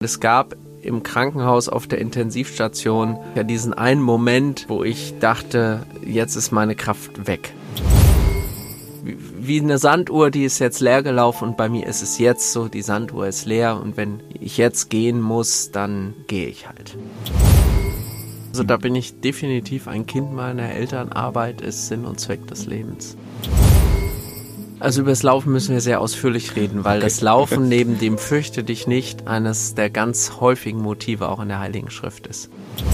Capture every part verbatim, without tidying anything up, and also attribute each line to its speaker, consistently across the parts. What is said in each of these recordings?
Speaker 1: Es gab im Krankenhaus auf der Intensivstation ja diesen einen Moment, wo ich dachte, jetzt ist meine Kraft weg. Wie eine Sanduhr, die ist jetzt leer gelaufen und bei mir ist es jetzt so, die Sanduhr ist leer und wenn ich jetzt gehen muss, dann gehe ich halt. Also da bin ich definitiv ein Kind meiner Eltern. Arbeit ist Sinn und Zweck des Lebens. Also über das Laufen müssen wir sehr ausführlich reden, weil das Laufen neben dem Fürchte dich nicht eines der ganz häufigen Motive auch in der Heiligen Schrift ist.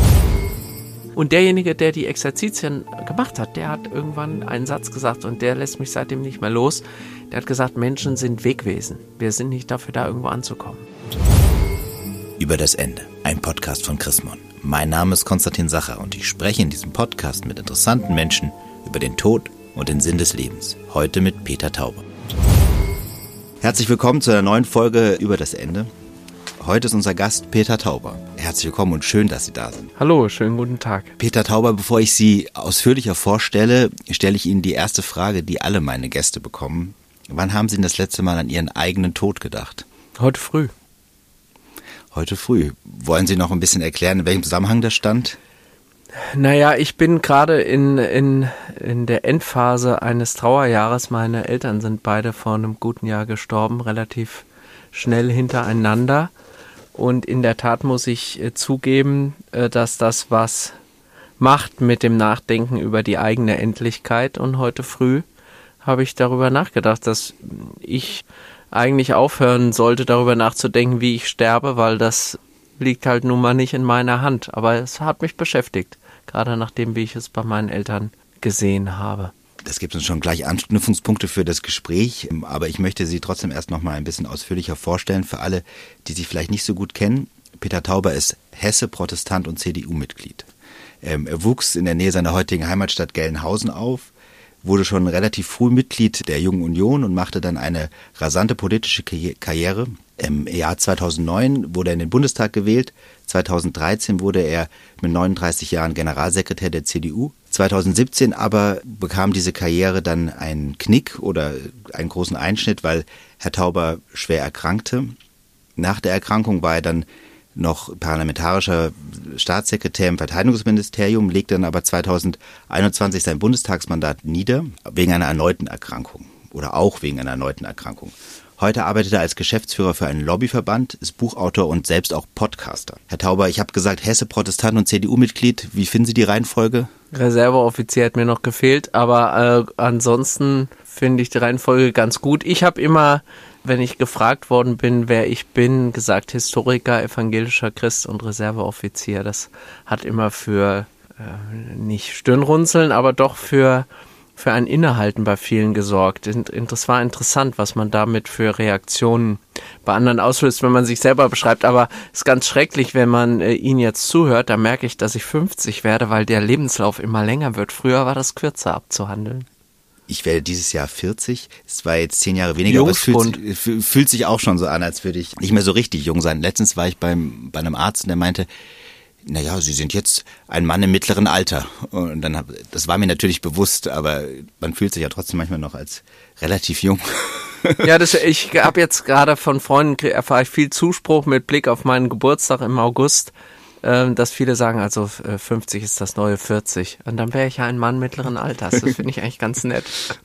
Speaker 1: Und derjenige, der die Exerzitien gemacht hat, der hat irgendwann einen Satz gesagt und der lässt mich seitdem nicht mehr los. Der hat gesagt, Menschen sind Wegwesen. Wir sind nicht dafür da, irgendwo anzukommen.
Speaker 2: Über das Ende, ein Podcast von Chrismon. Mein Name ist Konstantin Sacher und ich spreche in diesem Podcast mit interessanten Menschen über den Tod und den Sinn des Lebens. Heute mit Peter Tauber. Herzlich willkommen zu einer neuen Folge Über das Ende. Heute ist unser Gast Peter Tauber. Herzlich willkommen und schön, dass Sie da sind.
Speaker 1: Hallo, schönen guten Tag.
Speaker 2: Peter Tauber, bevor ich Sie ausführlicher vorstelle, stelle ich Ihnen die erste Frage, die alle meine Gäste bekommen. Wann haben Sie das letzte Mal an Ihren eigenen Tod gedacht?
Speaker 1: Heute früh.
Speaker 2: Heute früh. Wollen Sie noch ein bisschen erklären, in welchem Zusammenhang das stand?
Speaker 1: Naja, ich bin gerade in, in, in der Endphase eines Trauerjahres. Meine Eltern sind beide vor einem guten Jahr gestorben, relativ schnell hintereinander. Und in der Tat muss ich äh, zugeben, äh, dass das was macht mit dem Nachdenken über die eigene Endlichkeit. Und heute früh habe ich darüber nachgedacht, dass ich eigentlich aufhören sollte, darüber nachzudenken, wie ich sterbe, weil das liegt halt nun mal nicht in meiner Hand. Aber es hat mich beschäftigt, gerade nachdem, wie ich es bei meinen Eltern gesehen habe.
Speaker 2: Das gibt uns schon gleich Anknüpfungspunkte für das Gespräch, aber ich möchte Sie trotzdem erst noch mal ein bisschen ausführlicher vorstellen für alle, die Sie vielleicht nicht so gut kennen. Peter Tauber ist Hesse, Protestant und C D U-Mitglied. Ähm, er wuchs in der Nähe seiner heutigen Heimatstadt Gelnhausen auf, wurde schon relativ früh Mitglied der Jungen Union und machte dann eine rasante politische Karriere. Im Jahr zweitausendneun wurde er in den Bundestag gewählt. zweitausenddreizehn wurde er mit neununddreißig Jahren Generalsekretär der C D U. zweitausendsiebzehn aber bekam diese Karriere dann einen Knick oder einen großen Einschnitt, weil Herr Tauber schwer erkrankte. Nach der Erkrankung war er dann noch parlamentarischer Staatssekretär im Verteidigungsministerium, legte dann aber zweitausendeinundzwanzig sein Bundestagsmandat nieder, wegen einer erneuten Erkrankung oder auch wegen einer erneuten Erkrankung. Heute arbeitet er als Geschäftsführer für einen Lobbyverband, ist Buchautor und selbst auch Podcaster. Herr Tauber, ich habe gesagt, Hesse, Protestant und C D U-Mitglied. Wie finden Sie die Reihenfolge?
Speaker 1: Reserveoffizier hat mir noch gefehlt, aber äh, ansonsten finde ich die Reihenfolge ganz gut. Ich habe immer, wenn ich gefragt worden bin, wer ich bin, gesagt Historiker, evangelischer Christ und Reserveoffizier. Das hat immer für äh, nicht Stirnrunzeln, aber doch für für ein Innehalten bei vielen gesorgt. Das war interessant, was man damit für Reaktionen bei anderen auslöst, wenn man sich selber beschreibt. Aber es ist ganz schrecklich, wenn man äh, Ihnen jetzt zuhört, da merke ich, dass ich fünfzig werde, weil der Lebenslauf immer länger wird. Früher war das kürzer abzuhandeln.
Speaker 2: Ich werde dieses Jahr vierzig. Es war jetzt zehn Jahre weniger, aber es fühlt, fühlt sich auch schon so an, als würde ich nicht mehr so richtig jung sein. Letztens war ich beim, bei einem Arzt und der meinte, naja, Sie sind jetzt ein Mann im mittleren Alter. Und dann hab, das war mir natürlich bewusst, aber man fühlt sich ja trotzdem manchmal noch als relativ jung.
Speaker 1: Ja, das, ich habe jetzt gerade von Freunden, erfahre ich viel Zuspruch mit Blick auf meinen Geburtstag im August, äh, dass viele sagen, also äh, fünfzig ist das neue vierzig. Und dann wäre ich ja ein Mann mittleren Alters. Das finde ich eigentlich ganz nett.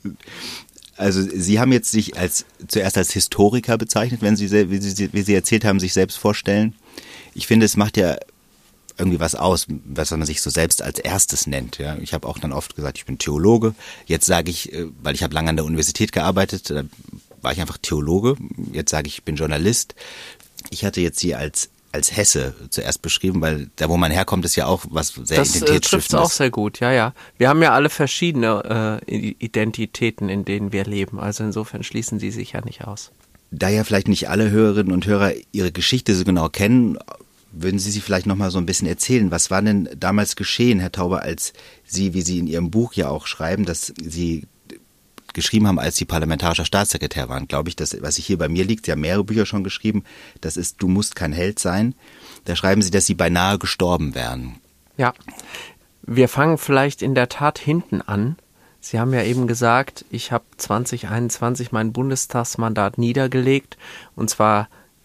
Speaker 2: Also Sie haben jetzt sich als zuerst als Historiker bezeichnet, wenn Sie, wie Sie, wie Sie erzählt haben, sich selbst vorstellen. Ich finde, es macht ja irgendwie was aus, was man sich so selbst als erstes nennt. Ja, ich habe auch dann oft gesagt, ich bin Theologe. Jetzt sage ich, weil ich habe lange an der Universität gearbeitet, da war ich einfach Theologe. Jetzt sage ich, ich bin Journalist. Ich hatte jetzt Sie als als Hesse zuerst beschrieben, weil da, wo man herkommt, ist ja auch was sehr
Speaker 1: das,
Speaker 2: identitätsstiftend. Das
Speaker 1: trifft auch sehr gut, ja, ja. Wir haben ja alle verschiedene äh, Identitäten, in denen wir leben. Also insofern schließen die sich ja nicht aus.
Speaker 2: Da ja vielleicht nicht alle Hörerinnen und Hörer Ihre Geschichte so genau kennen, würden Sie sie vielleicht noch mal so ein bisschen erzählen? Was war denn damals geschehen, Herr Tauber, als Sie, wie Sie in Ihrem Buch ja auch schreiben, dass Sie geschrieben haben, als Sie parlamentarischer Staatssekretär waren? Glaube ich, das, was hier bei mir liegt, Sie haben mehrere Bücher schon geschrieben, das ist Du musst kein Held sein. Da schreiben Sie, dass Sie beinahe gestorben wären.
Speaker 1: Ja, wir fangen vielleicht in der Tat hinten an. Sie haben ja eben gesagt, ich habe zwanzig einundzwanzig mein Bundestagsmandat niedergelegt und zwar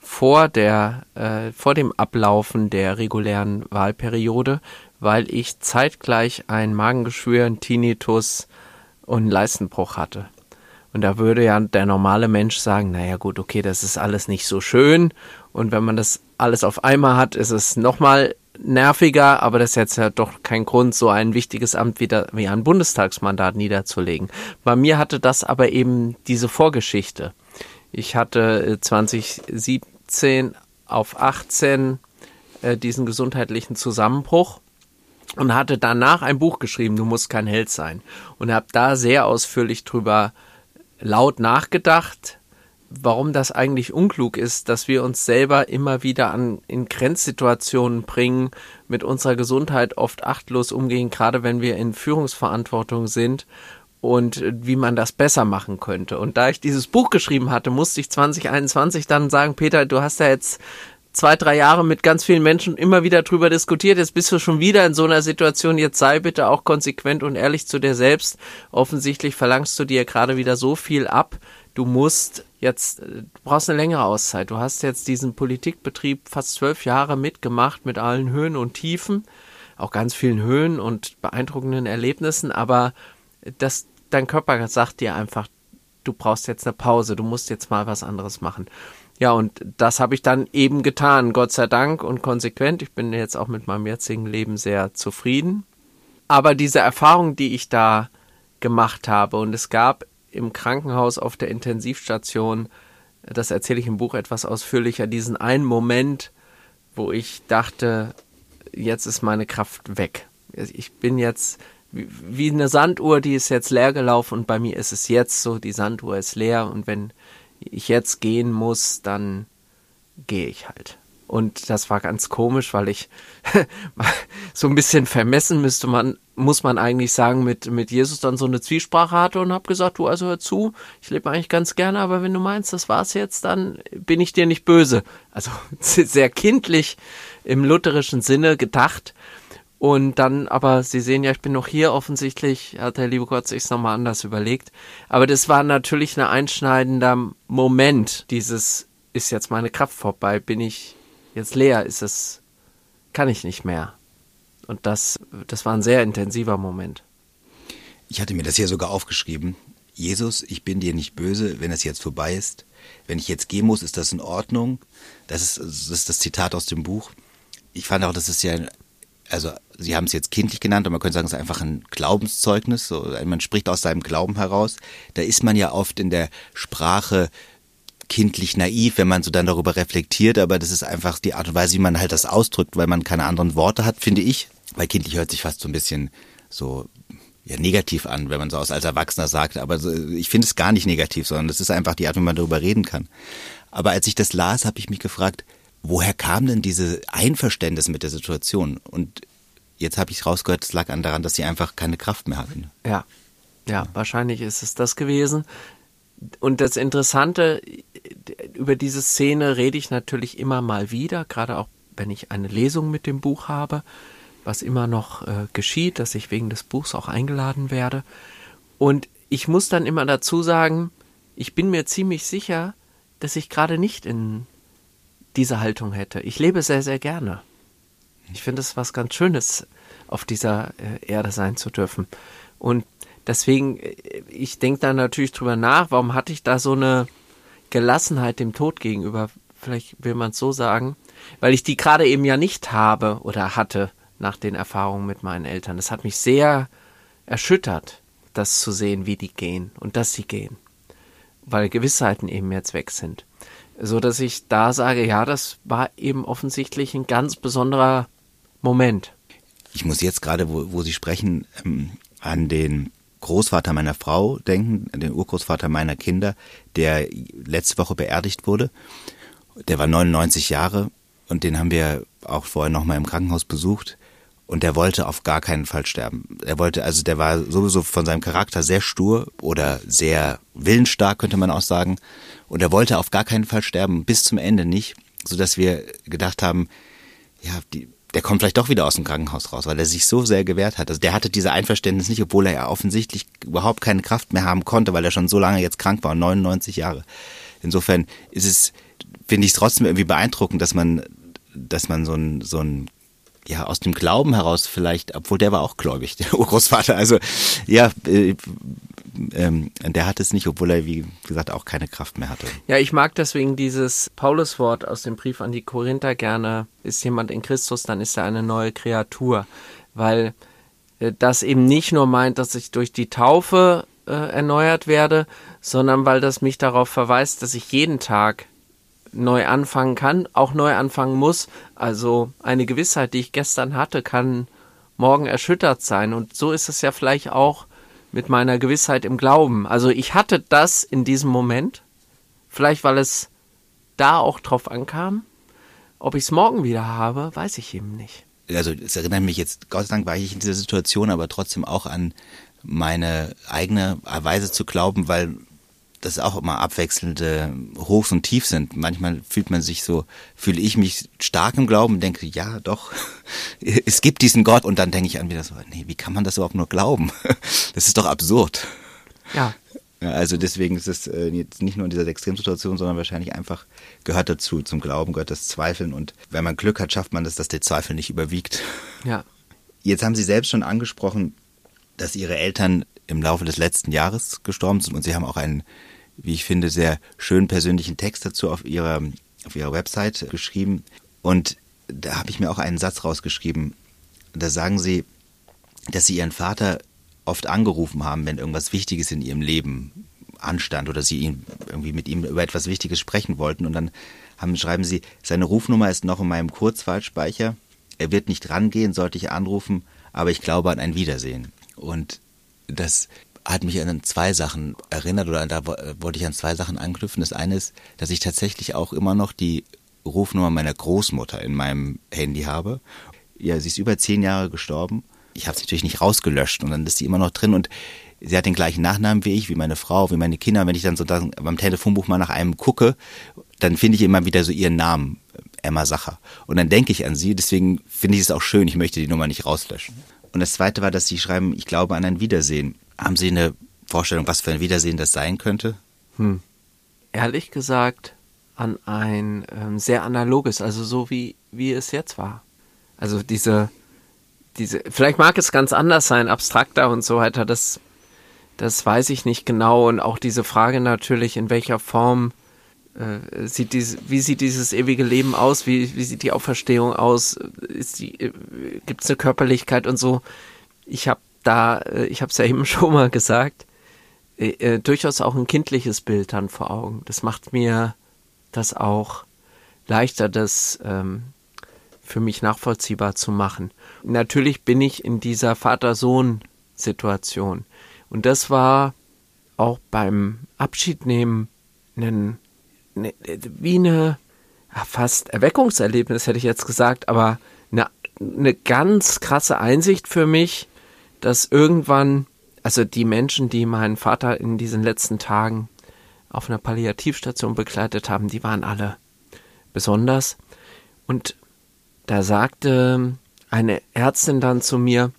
Speaker 1: vor der, äh, vor dem Ablaufen der regulären Wahlperiode, weil ich zeitgleich ein Magengeschwür, einen Tinnitus und einen Leistenbruch hatte. Und da würde ja der normale Mensch sagen, naja gut, okay, das ist alles nicht so schön. Und wenn man das alles auf einmal hat, ist es nochmal nerviger, aber das ist jetzt ja doch kein Grund, so ein wichtiges Amt wieder wie ein Bundestagsmandat niederzulegen. Bei mir hatte das aber eben diese Vorgeschichte. Ich hatte zwanzig siebzehn auf achtzehn äh, diesen gesundheitlichen Zusammenbruch und hatte danach ein Buch geschrieben, Du musst kein Held sein. Und habe da sehr ausführlich drüber laut nachgedacht, warum das eigentlich unklug ist, dass wir uns selber immer wieder an in Grenzsituationen bringen, mit unserer Gesundheit oft achtlos umgehen, gerade wenn wir in Führungsverantwortung sind, und wie man das besser machen könnte. Und da ich dieses Buch geschrieben hatte, musste ich zwanzig einundzwanzig dann sagen, Peter, du hast ja jetzt zwei, drei Jahre mit ganz vielen Menschen immer wieder drüber diskutiert, jetzt bist du schon wieder in so einer Situation, jetzt sei bitte auch konsequent und ehrlich zu dir selbst. Offensichtlich verlangst du dir gerade wieder so viel ab, du musst jetzt, du brauchst eine längere Auszeit. Du hast jetzt diesen Politikbetrieb fast zwölf Jahre mitgemacht, mit allen Höhen und Tiefen, auch ganz vielen Höhen und beeindruckenden Erlebnissen, aber das, dein Körper sagt dir einfach, du brauchst jetzt eine Pause, du musst jetzt mal was anderes machen. Ja, und das habe ich dann eben getan, Gott sei Dank und konsequent. Ich bin jetzt auch mit meinem jetzigen Leben sehr zufrieden. Aber diese Erfahrung, die ich da gemacht habe, und es gab im Krankenhaus auf der Intensivstation, das erzähle ich im Buch etwas ausführlicher, diesen einen Moment, wo ich dachte, jetzt ist meine Kraft weg. Ich bin jetzt wie eine Sanduhr, die ist jetzt leer gelaufen und bei mir ist es jetzt so, die Sanduhr ist leer und wenn ich jetzt gehen muss, dann gehe ich halt. Und das war ganz komisch, weil ich so ein bisschen vermessen müsste man, muss man eigentlich sagen, mit, mit Jesus dann so eine Zwiesprache hatte und habe gesagt, du, also hör zu, ich lebe eigentlich ganz gerne, aber wenn du meinst, das war's jetzt, dann bin ich dir nicht böse. Also sehr kindlich im lutherischen Sinne gedacht. Und dann, aber Sie sehen ja, ich bin noch hier, offensichtlich hat der liebe Gott sich's nochmal anders überlegt. Aber das war natürlich ein einschneidender Moment, dieses, ist jetzt meine Kraft vorbei, bin ich jetzt leer, ist es, kann ich nicht mehr. Und das, das war ein sehr intensiver Moment.
Speaker 2: Ich hatte mir das hier sogar aufgeschrieben. Jesus, ich bin dir nicht böse, wenn es jetzt vorbei ist. Wenn ich jetzt gehen muss, ist das in Ordnung. Das ist das, ist das Zitat aus dem Buch. Ich fand auch, das ist ja, also Sie haben es jetzt kindlich genannt, aber man könnte sagen, es ist einfach ein Glaubenszeugnis. So, man spricht aus seinem Glauben heraus. Da ist man ja oft in der Sprache kindlich naiv, wenn man so dann darüber reflektiert, aber das ist einfach die Art und Weise, wie man halt das ausdrückt, weil man keine anderen Worte hat, finde ich. Weil kindlich hört sich fast so ein bisschen so ja, negativ an, wenn man so als Erwachsener sagt, aber so, ich finde es gar nicht negativ, sondern das ist einfach die Art, wie man darüber reden kann. Aber als ich das las, habe ich mich gefragt, woher kam denn diese Einverständnis mit der Situation? Und jetzt habe ich rausgehört, es lag daran, dass sie einfach keine Kraft mehr hatten.
Speaker 1: Ja, ja, wahrscheinlich ist es das gewesen. Und das Interessante, über diese Szene rede ich natürlich immer mal wieder, gerade auch wenn ich eine Lesung mit dem Buch habe, was immer noch äh, geschieht, dass ich wegen des Buchs auch eingeladen werde. Und ich muss dann immer dazu sagen, ich bin mir ziemlich sicher, dass ich gerade nicht in diese Haltung hätte. Ich lebe sehr, sehr gerne. Ich finde es was ganz Schönes, auf dieser äh, Erde sein zu dürfen. Und deswegen, ich denke da natürlich drüber nach, warum hatte ich da so eine Gelassenheit dem Tod gegenüber? Vielleicht will man es so sagen, weil ich die gerade eben ja nicht habe oder hatte nach den Erfahrungen mit meinen Eltern. Das hat mich sehr erschüttert, das zu sehen, wie die gehen und dass sie gehen, weil Gewissheiten eben jetzt weg sind. So dass ich da sage, ja, das war eben offensichtlich ein ganz besonderer Moment.
Speaker 2: Ich muss jetzt gerade, wo, wo Sie sprechen, ähm, an den Großvater meiner Frau denken, an den Urgroßvater meiner Kinder, der letzte Woche beerdigt wurde. Der war neunundneunzig Jahre und den haben wir auch vorher noch mal im Krankenhaus besucht. Und der wollte auf gar keinen Fall sterben. Er wollte, also der war sowieso von seinem Charakter sehr stur oder sehr willensstark, könnte man auch sagen. Und er wollte auf gar keinen Fall sterben, bis zum Ende nicht, sodass wir gedacht haben, ja, die, der kommt vielleicht doch wieder aus dem Krankenhaus raus, weil er sich so sehr gewehrt hat. Also der hatte diese Einverständnis nicht, obwohl er ja offensichtlich überhaupt keine Kraft mehr haben konnte, weil er schon so lange jetzt krank war, neunundneunzig Jahre. Insofern ist es finde ich es trotzdem irgendwie beeindruckend, dass man, dass man so ein, so ein, ja, aus dem Glauben heraus vielleicht, obwohl der war auch gläubig, der Urgroßvater, also, ja, äh, ähm, der hat es nicht, obwohl er, wie gesagt, auch keine Kraft mehr hatte.
Speaker 1: Ja, ich mag deswegen dieses Pauluswort aus dem Brief an die Korinther gerne, ist jemand in Christus, dann ist er eine neue Kreatur, weil äh, das eben nicht nur meint, dass ich durch die Taufe äh, erneuert werde, sondern weil das mich darauf verweist, dass ich jeden Tag neu anfangen kann, auch neu anfangen muss. Also eine Gewissheit, die ich gestern hatte, kann morgen erschüttert sein. Und so ist es ja vielleicht auch mit meiner Gewissheit im Glauben. Also ich hatte das in diesem Moment, vielleicht weil es da auch drauf ankam. Ob ich es morgen wieder habe, weiß ich eben nicht.
Speaker 2: Also es erinnert mich jetzt, Gott sei Dank war ich in dieser Situation, aber trotzdem auch an meine eigene Weise zu glauben, weil das auch immer abwechselnde Hochs und Tiefs sind. Manchmal fühlt man sich so, fühle ich mich stark im Glauben und denke, ja doch, es gibt diesen Gott. Und dann denke ich an wieder so, nee, wie kann man das überhaupt nur glauben? Das ist doch absurd.
Speaker 1: Ja.
Speaker 2: Ja, also deswegen ist es äh, jetzt nicht nur in dieser Extremsituation, sondern wahrscheinlich einfach gehört dazu, zum Glauben gehört das Zweifeln. Und wenn man Glück hat, schafft man das, dass der Zweifel nicht überwiegt.
Speaker 1: Ja.
Speaker 2: Jetzt haben Sie selbst schon angesprochen, dass Ihre Eltern im Laufe des letzten Jahres gestorben sind und Sie haben auch einen, wie ich finde, sehr schönen persönlichen Text dazu auf Ihrer, auf Ihrer Website geschrieben. Und da habe ich mir auch einen Satz rausgeschrieben. Da sagen Sie, dass Sie Ihren Vater oft angerufen haben, wenn irgendwas Wichtiges in Ihrem Leben anstand oder Sie ihn irgendwie mit ihm über etwas Wichtiges sprechen wollten. Und dann haben, schreiben Sie, seine Rufnummer ist noch in meinem Kurzwahlspeicher. Er wird nicht rangehen, sollte ich anrufen, aber ich glaube an ein Wiedersehen. Und das hat mich an zwei Sachen erinnert oder da wollte ich an zwei Sachen anknüpfen. Das eine ist, dass ich tatsächlich auch immer noch die Rufnummer meiner Großmutter in meinem Handy habe. Ja, sie ist über zehn Jahre gestorben. Ich habe sie natürlich nicht rausgelöscht und dann ist sie immer noch drin und sie hat den gleichen Nachnamen wie ich, wie meine Frau, wie meine Kinder. Wenn ich dann so dann beim Telefonbuch mal nach einem gucke, dann finde ich immer wieder so ihren Namen, Emma Sacher. Und dann denke ich an sie, deswegen finde ich es auch schön, ich möchte die Nummer nicht rauslöschen. Und das Zweite war, dass sie schreiben, ich glaube an ein Wiedersehen. Haben Sie eine Vorstellung, was für ein Wiedersehen das sein könnte?
Speaker 1: Hm. Ehrlich gesagt an ein ähm, sehr analoges, also so wie, wie es jetzt war. Also diese, diese, vielleicht mag es ganz anders sein, abstrakter und so weiter, das, das weiß ich nicht genau. Und auch diese Frage natürlich, in welcher Form äh, sieht diese, wie sieht dieses ewige Leben aus, wie, wie sieht die Auferstehung aus, ist die, äh, gibt es eine Körperlichkeit und so. Ich habe da, äh, ich habe es ja eben schon mal gesagt, äh, äh, durchaus auch ein kindliches Bild dann vor Augen. Das macht mir das auch leichter, das ähm, für mich nachvollziehbar zu machen. Natürlich bin ich in dieser Vater-Sohn-Situation. Und das war auch beim Abschiednehmen ein, eine, wie eine, fast Erweckungserlebnis, hätte ich jetzt gesagt, aber eine, eine ganz krasse Einsicht für mich, dass irgendwann, also die Menschen, die meinen Vater in diesen letzten Tagen auf einer Palliativstation begleitet haben, die waren alle besonders. Und da sagte eine Ärztin dann zu mir,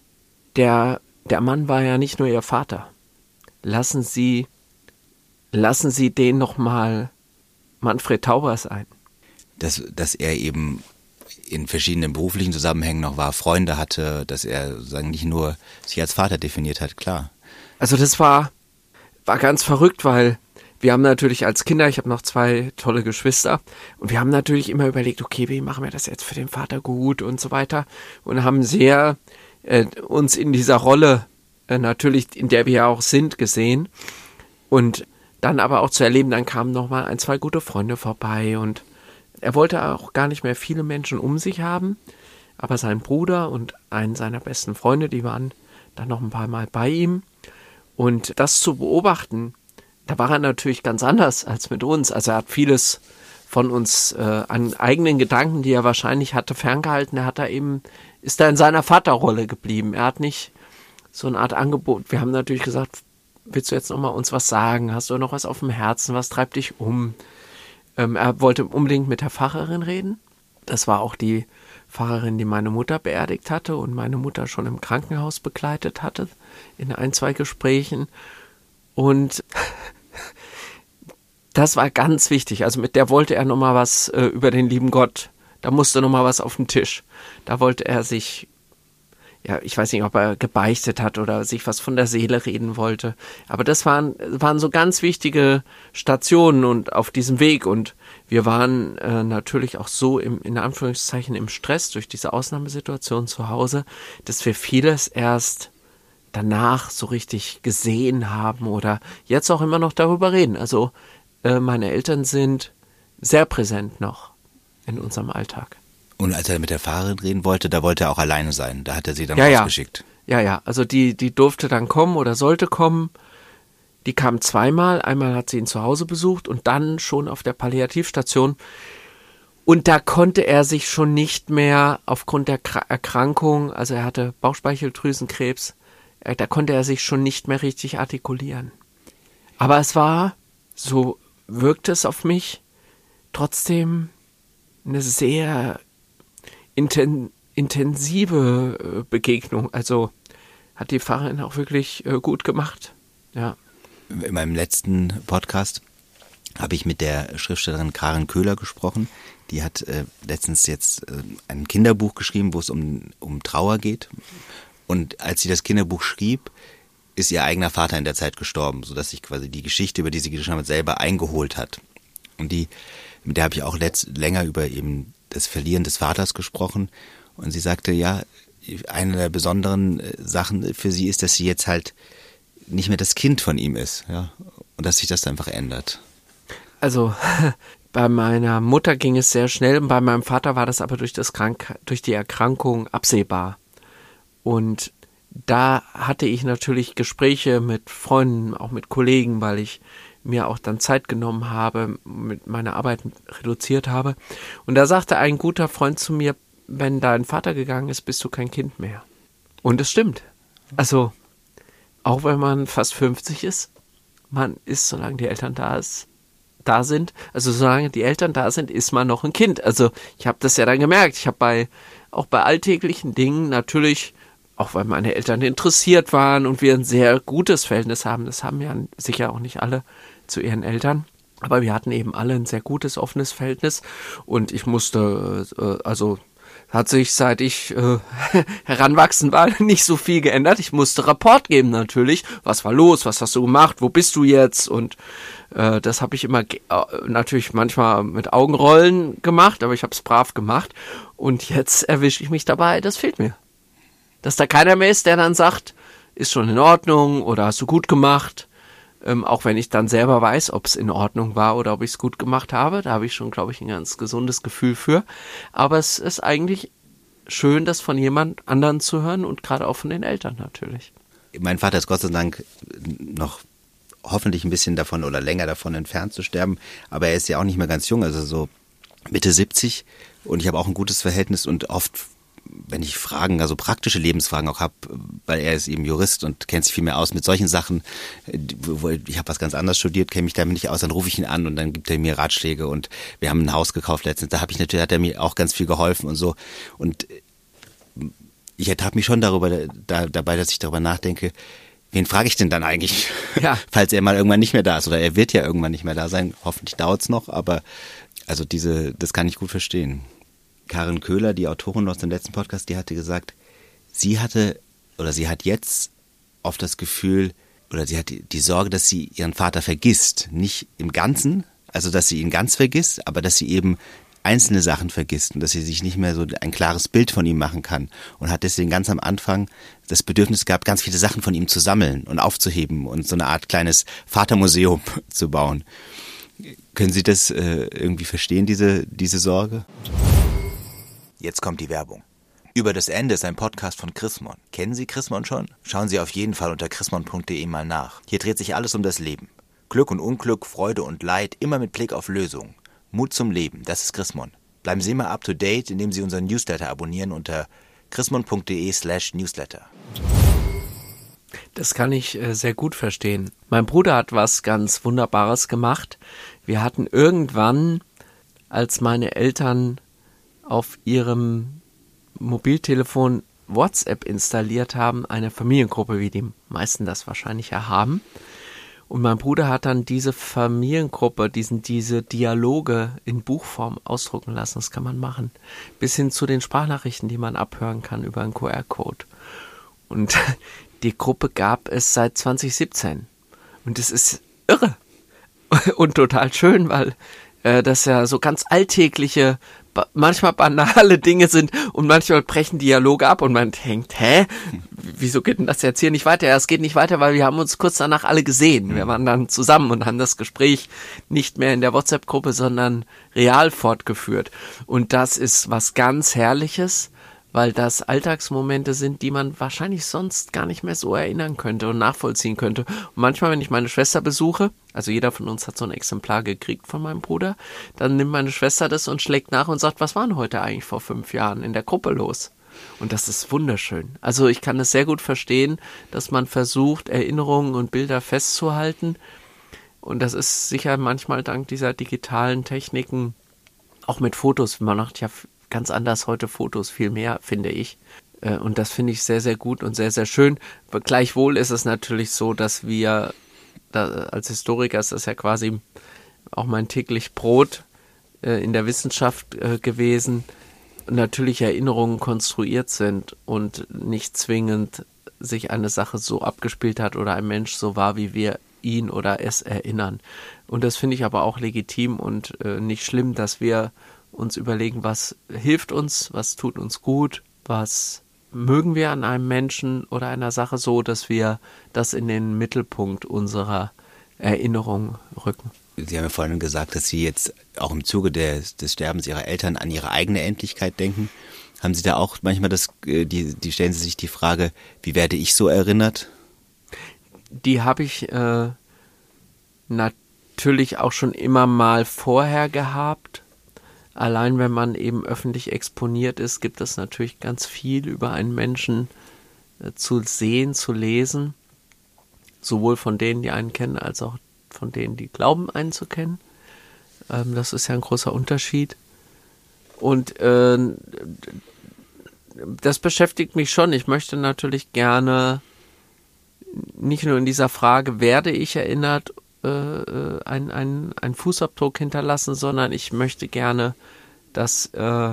Speaker 1: der, der Mann war ja nicht nur ihr Vater. Lassen Sie, lassen Sie den nochmal Manfred Tauber sein.
Speaker 2: Dass, dass er eben in verschiedenen beruflichen Zusammenhängen noch war, Freunde hatte, dass er sozusagen nicht nur sich als Vater definiert hat, klar.
Speaker 1: Also das war, war ganz verrückt, weil wir haben natürlich als Kinder, ich habe noch zwei tolle Geschwister und wir haben natürlich immer überlegt, okay, wie machen wir das jetzt für den Vater gut und so weiter und haben sehr äh, uns in dieser Rolle äh, natürlich, in der wir ja auch sind, gesehen und dann aber auch zu erleben, dann kamen nochmal ein, zwei gute Freunde vorbei und er wollte auch gar nicht mehr viele Menschen um sich haben, aber sein Bruder und einen seiner besten Freunde, die waren dann noch ein paar Mal bei ihm und das zu beobachten, da war er natürlich ganz anders als mit uns. Also er hat vieles von uns äh, an eigenen Gedanken, die er wahrscheinlich hatte, ferngehalten. Er hat da eben, ist da in seiner Vaterrolle geblieben. Er hat nicht so eine Art Angebot. Wir haben natürlich gesagt, willst du jetzt noch mal uns was sagen? Hast du noch was auf dem Herzen? Was treibt dich um? Ähm, er wollte unbedingt mit der Pfarrerin reden. Das war auch die Pfarrerin, die meine Mutter beerdigt hatte und meine Mutter schon im Krankenhaus begleitet hatte in ein, zwei Gesprächen. Und Das war ganz wichtig. Also mit der wollte er nochmal was äh, über den lieben Gott. Da musste nochmal was auf den Tisch. Da wollte er sich, ja, ich weiß nicht, ob er gebeichtet hat oder sich was von der Seele reden wollte. Aber das waren, waren so ganz wichtige Stationen und auf diesem Weg. Und wir waren äh, natürlich auch so im, in Anführungszeichen im Stress durch diese Ausnahmesituation zu Hause, dass wir vieles erst danach so richtig gesehen haben oder jetzt auch immer noch darüber reden. Also äh, meine Eltern sind sehr präsent noch in unserem Alltag.
Speaker 2: Und als er mit der Fahrerin reden wollte, da wollte er auch alleine sein. Da hat er sie dann
Speaker 1: ja,
Speaker 2: rausgeschickt.
Speaker 1: Ja, ja, ja. Also die, die durfte dann kommen oder sollte kommen. Die kam zweimal. Einmal hat sie ihn zu Hause besucht und dann schon auf der Palliativstation. Und da konnte er sich schon nicht mehr aufgrund der Erkrankung, also er hatte Bauchspeicheldrüsenkrebs, da konnte er sich schon nicht mehr richtig artikulieren. Aber es war, so wirkte es auf mich, trotzdem eine sehr inten, intensive Begegnung. Also hat die Pfarrerin auch wirklich äh, gut gemacht. Ja.
Speaker 2: In meinem letzten Podcast habe ich mit der Schriftstellerin Karen Köhler gesprochen. Die hat äh, letztens jetzt äh, ein Kinderbuch geschrieben, wo es um, um Trauer geht. Und als sie das Kinderbuch schrieb, ist ihr eigener Vater in der Zeit gestorben, sodass sich quasi die Geschichte, über die sie geschrieben hat, selber eingeholt hat. Und die, mit der habe ich auch letzt, länger über eben das Verlieren des Vaters gesprochen. Und sie sagte, ja, eine der besonderen Sachen für sie ist, dass sie jetzt halt nicht mehr das Kind von ihm ist, ja, und dass sich das einfach ändert.
Speaker 1: Also bei meiner Mutter ging es sehr schnell und bei meinem Vater war das aber durch das Krank- durch die Erkrankung absehbar. Und da hatte ich natürlich Gespräche mit Freunden, auch mit Kollegen, weil ich mir auch dann Zeit genommen habe, mit meiner Arbeit reduziert habe. Und da sagte ein guter Freund zu mir, wenn dein Vater gegangen ist, bist du kein Kind mehr. Und es stimmt. Also, auch wenn man fast fünfzig ist, man ist, solange die Eltern da ist, da sind, also solange die Eltern da sind, ist man noch ein Kind. Also, ich habe das ja dann gemerkt. Ich habe bei, auch bei alltäglichen Dingen natürlich, auch weil meine Eltern interessiert waren und wir ein sehr gutes Verhältnis haben, das haben ja sicher auch nicht alle zu ihren Eltern, aber wir hatten eben alle ein sehr gutes, offenes Verhältnis und ich musste, äh, also hat sich, seit ich äh, heranwachsen war, nicht so viel geändert. Ich musste Rapport geben natürlich, was war los, was hast du gemacht, wo bist du jetzt, und äh, das habe ich immer äh, natürlich manchmal mit Augenrollen gemacht, aber ich habe es brav gemacht und jetzt erwische ich mich dabei, das fehlt mir. Dass da keiner mehr ist, der dann sagt, ist schon in Ordnung oder hast du gut gemacht. Ähm, auch wenn ich dann selber weiß, ob es in Ordnung war oder ob ich es gut gemacht habe. Da habe ich schon, glaube ich, ein ganz gesundes Gefühl für. Aber es ist eigentlich schön, das von jemand anderen zu hören und gerade auch von den Eltern natürlich.
Speaker 2: Mein Vater ist Gott sei Dank noch hoffentlich ein bisschen davon oder länger davon entfernt zu sterben. Aber er ist ja auch nicht mehr ganz jung, also so Mitte siebzig. Und ich habe auch ein gutes Verhältnis und oft, wenn ich Fragen, also praktische Lebensfragen auch habe, weil er ist eben Jurist und kennt sich viel mehr aus mit solchen Sachen, wo ich habe was ganz anderes studiert, kenne mich damit nicht aus, dann rufe ich ihn an und dann gibt er mir Ratschläge und wir haben ein Haus gekauft letztens, da habe ich natürlich, hat er mir auch ganz viel geholfen und so, und ich ertappe mich schon darüber, da, dabei, dass ich darüber nachdenke, wen frage ich denn dann eigentlich, ja, falls er mal irgendwann nicht mehr da ist, oder er wird ja irgendwann nicht mehr da sein, hoffentlich dauert es noch, aber also diese, das kann ich gut verstehen. Karen Köhler, die Autorin aus dem letzten Podcast, die hatte gesagt, sie hatte oder sie hat jetzt oft das Gefühl oder sie hat die, die Sorge, dass sie ihren Vater vergisst. Nicht im Ganzen, also dass sie ihn ganz vergisst, aber dass sie eben einzelne Sachen vergisst und dass sie sich nicht mehr so ein klares Bild von ihm machen kann. Und hat deswegen ganz am Anfang das Bedürfnis gehabt, ganz viele Sachen von ihm zu sammeln und aufzuheben und so eine Art kleines Vatermuseum zu bauen. Können Sie das äh, irgendwie verstehen, diese, diese Sorge? Jetzt kommt die Werbung. Über das Ende ist ein Podcast von Chrismon. Kennen Sie Chrismon schon? Schauen Sie auf jeden Fall unter chrismon punkt de mal nach. Hier dreht sich alles um das Leben. Glück und Unglück, Freude und Leid, immer mit Blick auf Lösungen. Mut zum Leben, das ist Chrismon. Bleiben Sie immer up to date, indem Sie unseren Newsletter abonnieren unter chrismon punkt de slash newsletter.
Speaker 1: Das kann ich äh, sehr gut verstehen. Mein Bruder hat was ganz Wunderbares gemacht. Wir hatten irgendwann, als meine Eltern auf ihrem Mobiltelefon WhatsApp installiert haben, eine Familiengruppe, wie die meisten das wahrscheinlich ja haben. Und mein Bruder hat dann diese Familiengruppe, diesen, diese Dialoge in Buchform ausdrucken lassen. Das kann man machen. Bis hin zu den Sprachnachrichten, die man abhören kann über einen Q R-Code. Und die Gruppe gab es seit zwanzig siebzehn. Und es ist irre und total schön, weil äh, das ja so ganz alltägliche, ba- manchmal banale Dinge sind und manchmal brechen Dialoge ab und man denkt, hä, wieso geht denn das jetzt hier nicht weiter? Ja, es geht nicht weiter, weil wir haben uns kurz danach alle gesehen. Wir waren dann zusammen und haben das Gespräch nicht mehr in der WhatsApp-Gruppe, sondern real fortgeführt. Und das ist was ganz Herrliches, weil das Alltagsmomente sind, die man wahrscheinlich sonst gar nicht mehr so erinnern könnte und nachvollziehen könnte. Und manchmal, wenn ich meine Schwester besuche, also jeder von uns hat so ein Exemplar gekriegt von meinem Bruder, dann nimmt meine Schwester das und schlägt nach und sagt, was war denn heute eigentlich vor fünf Jahren in der Gruppe los? Und das ist wunderschön. Also ich kann es sehr gut verstehen, dass man versucht, Erinnerungen und Bilder festzuhalten. Und das ist sicher manchmal dank dieser digitalen Techniken, auch mit Fotos, man macht ja ganz anders heute Fotos, viel mehr, finde ich. Und das finde ich sehr, sehr gut und sehr, sehr schön. Gleichwohl ist es natürlich so, dass wir, da, als Historiker ist das ja quasi auch mein täglich Brot äh, in der Wissenschaft äh, gewesen, natürlich Erinnerungen konstruiert sind und nicht zwingend sich eine Sache so abgespielt hat oder ein Mensch so war, wie wir ihn oder es erinnern. Und das finde ich aber auch legitim und äh, nicht schlimm, dass wir uns überlegen, was hilft uns, was tut uns gut, was mögen wir an einem Menschen oder einer Sache so, dass wir das in den Mittelpunkt unserer Erinnerung rücken.
Speaker 2: Sie haben ja vorhin gesagt, dass Sie jetzt auch im Zuge des, des Sterbens Ihrer Eltern an Ihre eigene Endlichkeit denken. Haben Sie da auch manchmal das, die, die stellen Sie sich die Frage, wie werde ich so erinnert?
Speaker 1: Die habe ich äh, natürlich auch schon immer mal vorher gehabt. Allein wenn man eben öffentlich exponiert ist, gibt es natürlich ganz viel über einen Menschen äh, zu sehen, zu lesen. Sowohl von denen, die einen kennen, als auch von denen, die glauben, einen zu kennen. Ähm, das ist ja ein großer Unterschied. Und äh, das beschäftigt mich schon. Ich möchte natürlich gerne nicht nur in dieser Frage, werde ich erinnert, äh, einen ein, ein Fußabdruck hinterlassen, sondern ich möchte gerne, dass äh,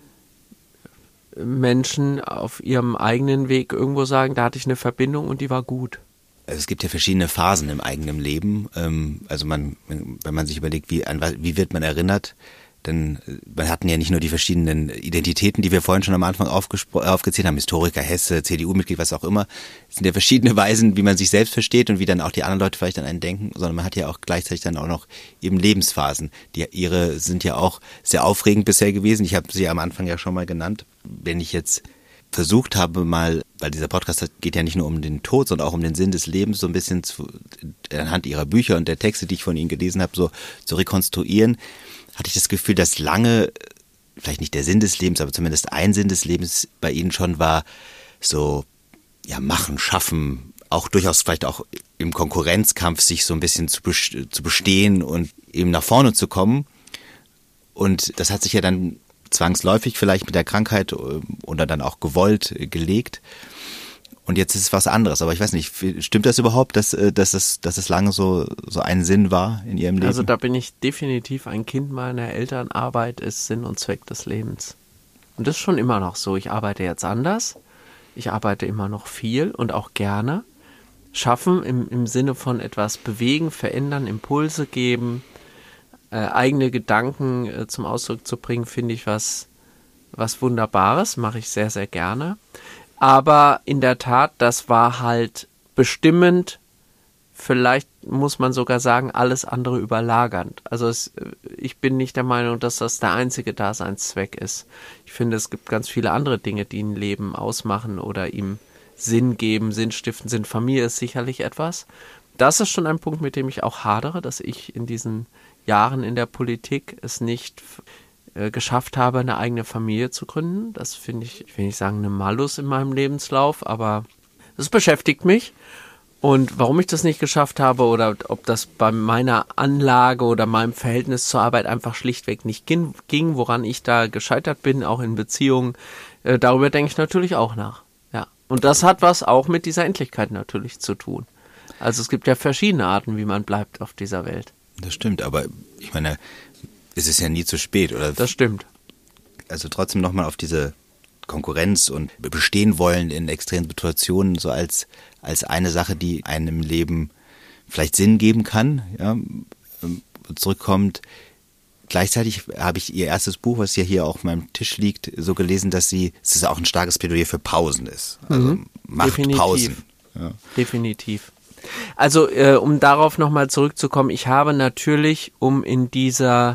Speaker 1: Menschen auf ihrem eigenen Weg irgendwo sagen, da hatte ich eine Verbindung und die war gut.
Speaker 2: Also es gibt ja verschiedene Phasen im eigenen Leben. Also man, wenn man sich überlegt, wie, an, wie wird man erinnert, dann, man hatten ja nicht nur die verschiedenen Identitäten, die wir vorhin schon am Anfang aufgezählt haben, Historiker, Hesse, C D U-Mitglied, was auch immer. Es sind ja verschiedene Weisen, wie man sich selbst versteht und wie dann auch die anderen Leute vielleicht an einen denken, sondern man hat ja auch gleichzeitig dann auch noch eben Lebensphasen. Die, ihre sind ja auch sehr aufregend bisher gewesen. Ich habe sie am Anfang ja schon mal genannt. Wenn ich jetzt versucht habe mal, weil dieser Podcast geht ja nicht nur um den Tod, sondern auch um den Sinn des Lebens, so ein bisschen zu, anhand ihrer Bücher und der Texte, die ich von ihnen gelesen habe, so zu rekonstruieren, hatte ich das Gefühl, dass lange, vielleicht nicht der Sinn des Lebens, aber zumindest ein Sinn des Lebens bei ihnen schon war, so, ja, machen, schaffen, auch durchaus vielleicht auch im Konkurrenzkampf sich so ein bisschen zu, zu bestehen und eben nach vorne zu kommen. Und das hat sich ja dann zwangsläufig vielleicht mit der Krankheit oder dann auch gewollt gelegt. Und jetzt ist es was anderes. Aber ich weiß nicht, stimmt das überhaupt, dass, dass, es, dass es lange so, so ein Sinn war in Ihrem Leben?
Speaker 1: Also da bin ich definitiv ein Kind meiner Eltern. Arbeit ist Sinn und Zweck des Lebens. Und das ist schon immer noch so. Ich arbeite jetzt anders. Ich arbeite immer noch viel und auch gerne. Schaffen im, im Sinne von etwas bewegen, verändern, Impulse geben, äh, eigene Gedanken äh, zum Ausdruck zu bringen, finde ich was, was Wunderbares. Mache ich sehr, sehr gerne. Aber in der Tat, das war halt bestimmend, vielleicht muss man sogar sagen, alles andere überlagernd. Also es, ich bin nicht der Meinung, dass das der einzige Daseinszweck ist. Ich finde, es gibt ganz viele andere Dinge, die ein Leben ausmachen oder ihm Sinn geben, Sinn stiften sind. Familie ist sicherlich etwas. Das ist schon ein Punkt, mit dem ich auch hadere, dass ich in diesen Jahren in der Politik es nicht geschafft habe, eine eigene Familie zu gründen. Das finde ich, ich will nicht sagen, eine Malus in meinem Lebenslauf, aber das beschäftigt mich. Und warum ich das nicht geschafft habe oder ob das bei meiner Anlage oder meinem Verhältnis zur Arbeit einfach schlichtweg nicht ging, woran ich da gescheitert bin, auch in Beziehungen, äh, darüber denke ich natürlich auch nach. Ja. Und das hat was auch mit dieser Endlichkeit natürlich zu tun. Also es gibt ja verschiedene Arten, wie man bleibt auf dieser Welt.
Speaker 2: Das stimmt, aber ich meine, es ist ja nie zu spät, oder?
Speaker 1: Das stimmt.
Speaker 2: Also trotzdem nochmal auf diese Konkurrenz und bestehen wollen in extremen Situationen so als, als eine Sache, die einem im Leben vielleicht Sinn geben kann, ja, zurückkommt. Gleichzeitig habe ich ihr erstes Buch, was ja hier auch auf meinem Tisch liegt, so gelesen, dass sie, es ist auch ein starkes Plädoyer für Pausen ist. Also
Speaker 1: mhm.
Speaker 2: macht
Speaker 1: Definitiv.
Speaker 2: Pausen. Ja.
Speaker 1: Definitiv. Also äh, um darauf nochmal zurückzukommen, ich habe natürlich, um in dieser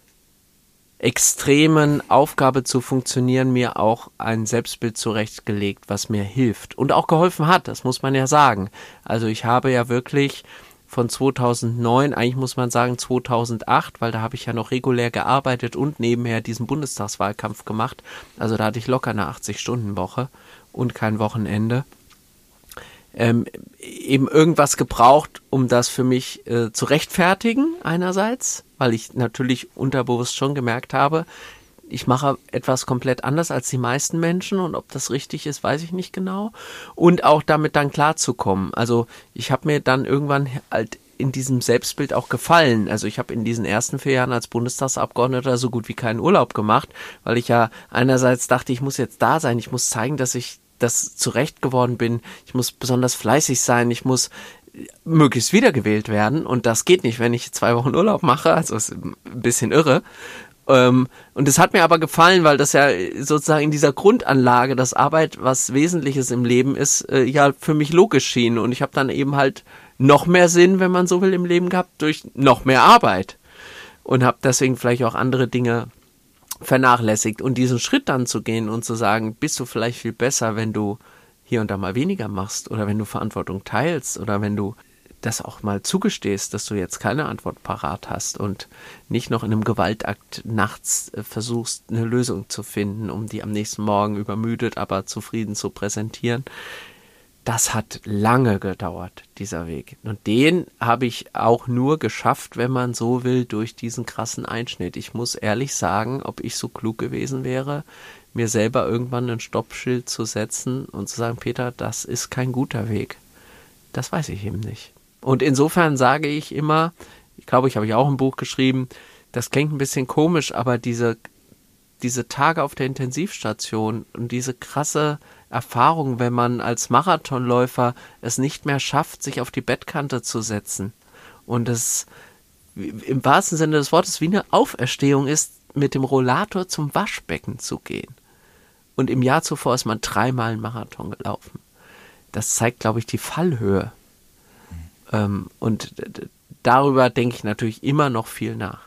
Speaker 1: extremen Aufgabe zu funktionieren, mir auch ein Selbstbild zurechtgelegt, was mir hilft und auch geholfen hat, das muss man ja sagen. Also ich habe ja wirklich von zweitausendneun, eigentlich muss man sagen zweitausendacht, weil da habe ich ja noch regulär gearbeitet und nebenher diesen Bundestagswahlkampf gemacht. Also da hatte ich locker eine achtzig-Stunden-Woche und kein Wochenende. Ähm, eben irgendwas gebraucht, um das für mich äh, zu rechtfertigen einerseits, weil ich natürlich unterbewusst schon gemerkt habe, ich mache etwas komplett anders als die meisten Menschen und ob das richtig ist, weiß ich nicht genau. Und auch damit dann klarzukommen. Also ich habe mir dann irgendwann halt in diesem Selbstbild auch gefallen. Also ich habe in diesen ersten vier Jahren als Bundestagsabgeordneter so gut wie keinen Urlaub gemacht, weil ich ja einerseits dachte, ich muss jetzt da sein, ich muss zeigen, dass ich das zurecht geworden bin, ich muss besonders fleißig sein, ich muss möglichst wiedergewählt werden und das geht nicht, wenn ich zwei Wochen Urlaub mache, also ist ein bisschen irre. Ähm, und es hat mir aber gefallen, weil das ja sozusagen in dieser Grundanlage, dass Arbeit was Wesentliches im Leben ist, äh, ja für mich logisch schien. Und ich habe dann eben halt noch mehr Sinn, wenn man so will, im Leben gehabt, durch noch mehr Arbeit. Und habe deswegen vielleicht auch andere Dinge vernachlässigt. Und diesen Schritt dann zu gehen und zu sagen, bist du vielleicht viel besser, wenn du hier und da mal weniger machst oder wenn du Verantwortung teilst oder wenn du das auch mal zugestehst, dass du jetzt keine Antwort parat hast und nicht noch in einem Gewaltakt nachts äh, versuchst, eine Lösung zu finden, um die am nächsten Morgen übermüdet, aber zufrieden zu präsentieren. Das hat lange gedauert, dieser Weg. Und den habe ich auch nur geschafft, wenn man so will, durch diesen krassen Einschnitt. Ich muss ehrlich sagen, ob ich so klug gewesen wäre, mir selber irgendwann ein Stoppschild zu setzen und zu sagen, Peter, das ist kein guter Weg. Das weiß ich eben nicht. Und insofern sage ich immer, ich glaube, ich habe ja auch ein Buch geschrieben, das klingt ein bisschen komisch, aber diese, diese Tage auf der Intensivstation und diese krasse Erfahrung, wenn man als Marathonläufer es nicht mehr schafft, sich auf die Bettkante zu setzen und es im wahrsten Sinne des Wortes wie eine Auferstehung ist, mit dem Rollator zum Waschbecken zu gehen. Und im Jahr zuvor ist man dreimal einen Marathon gelaufen. Das zeigt, glaube ich, die Fallhöhe. Ähm, und d- darüber denke ich natürlich immer noch viel nach.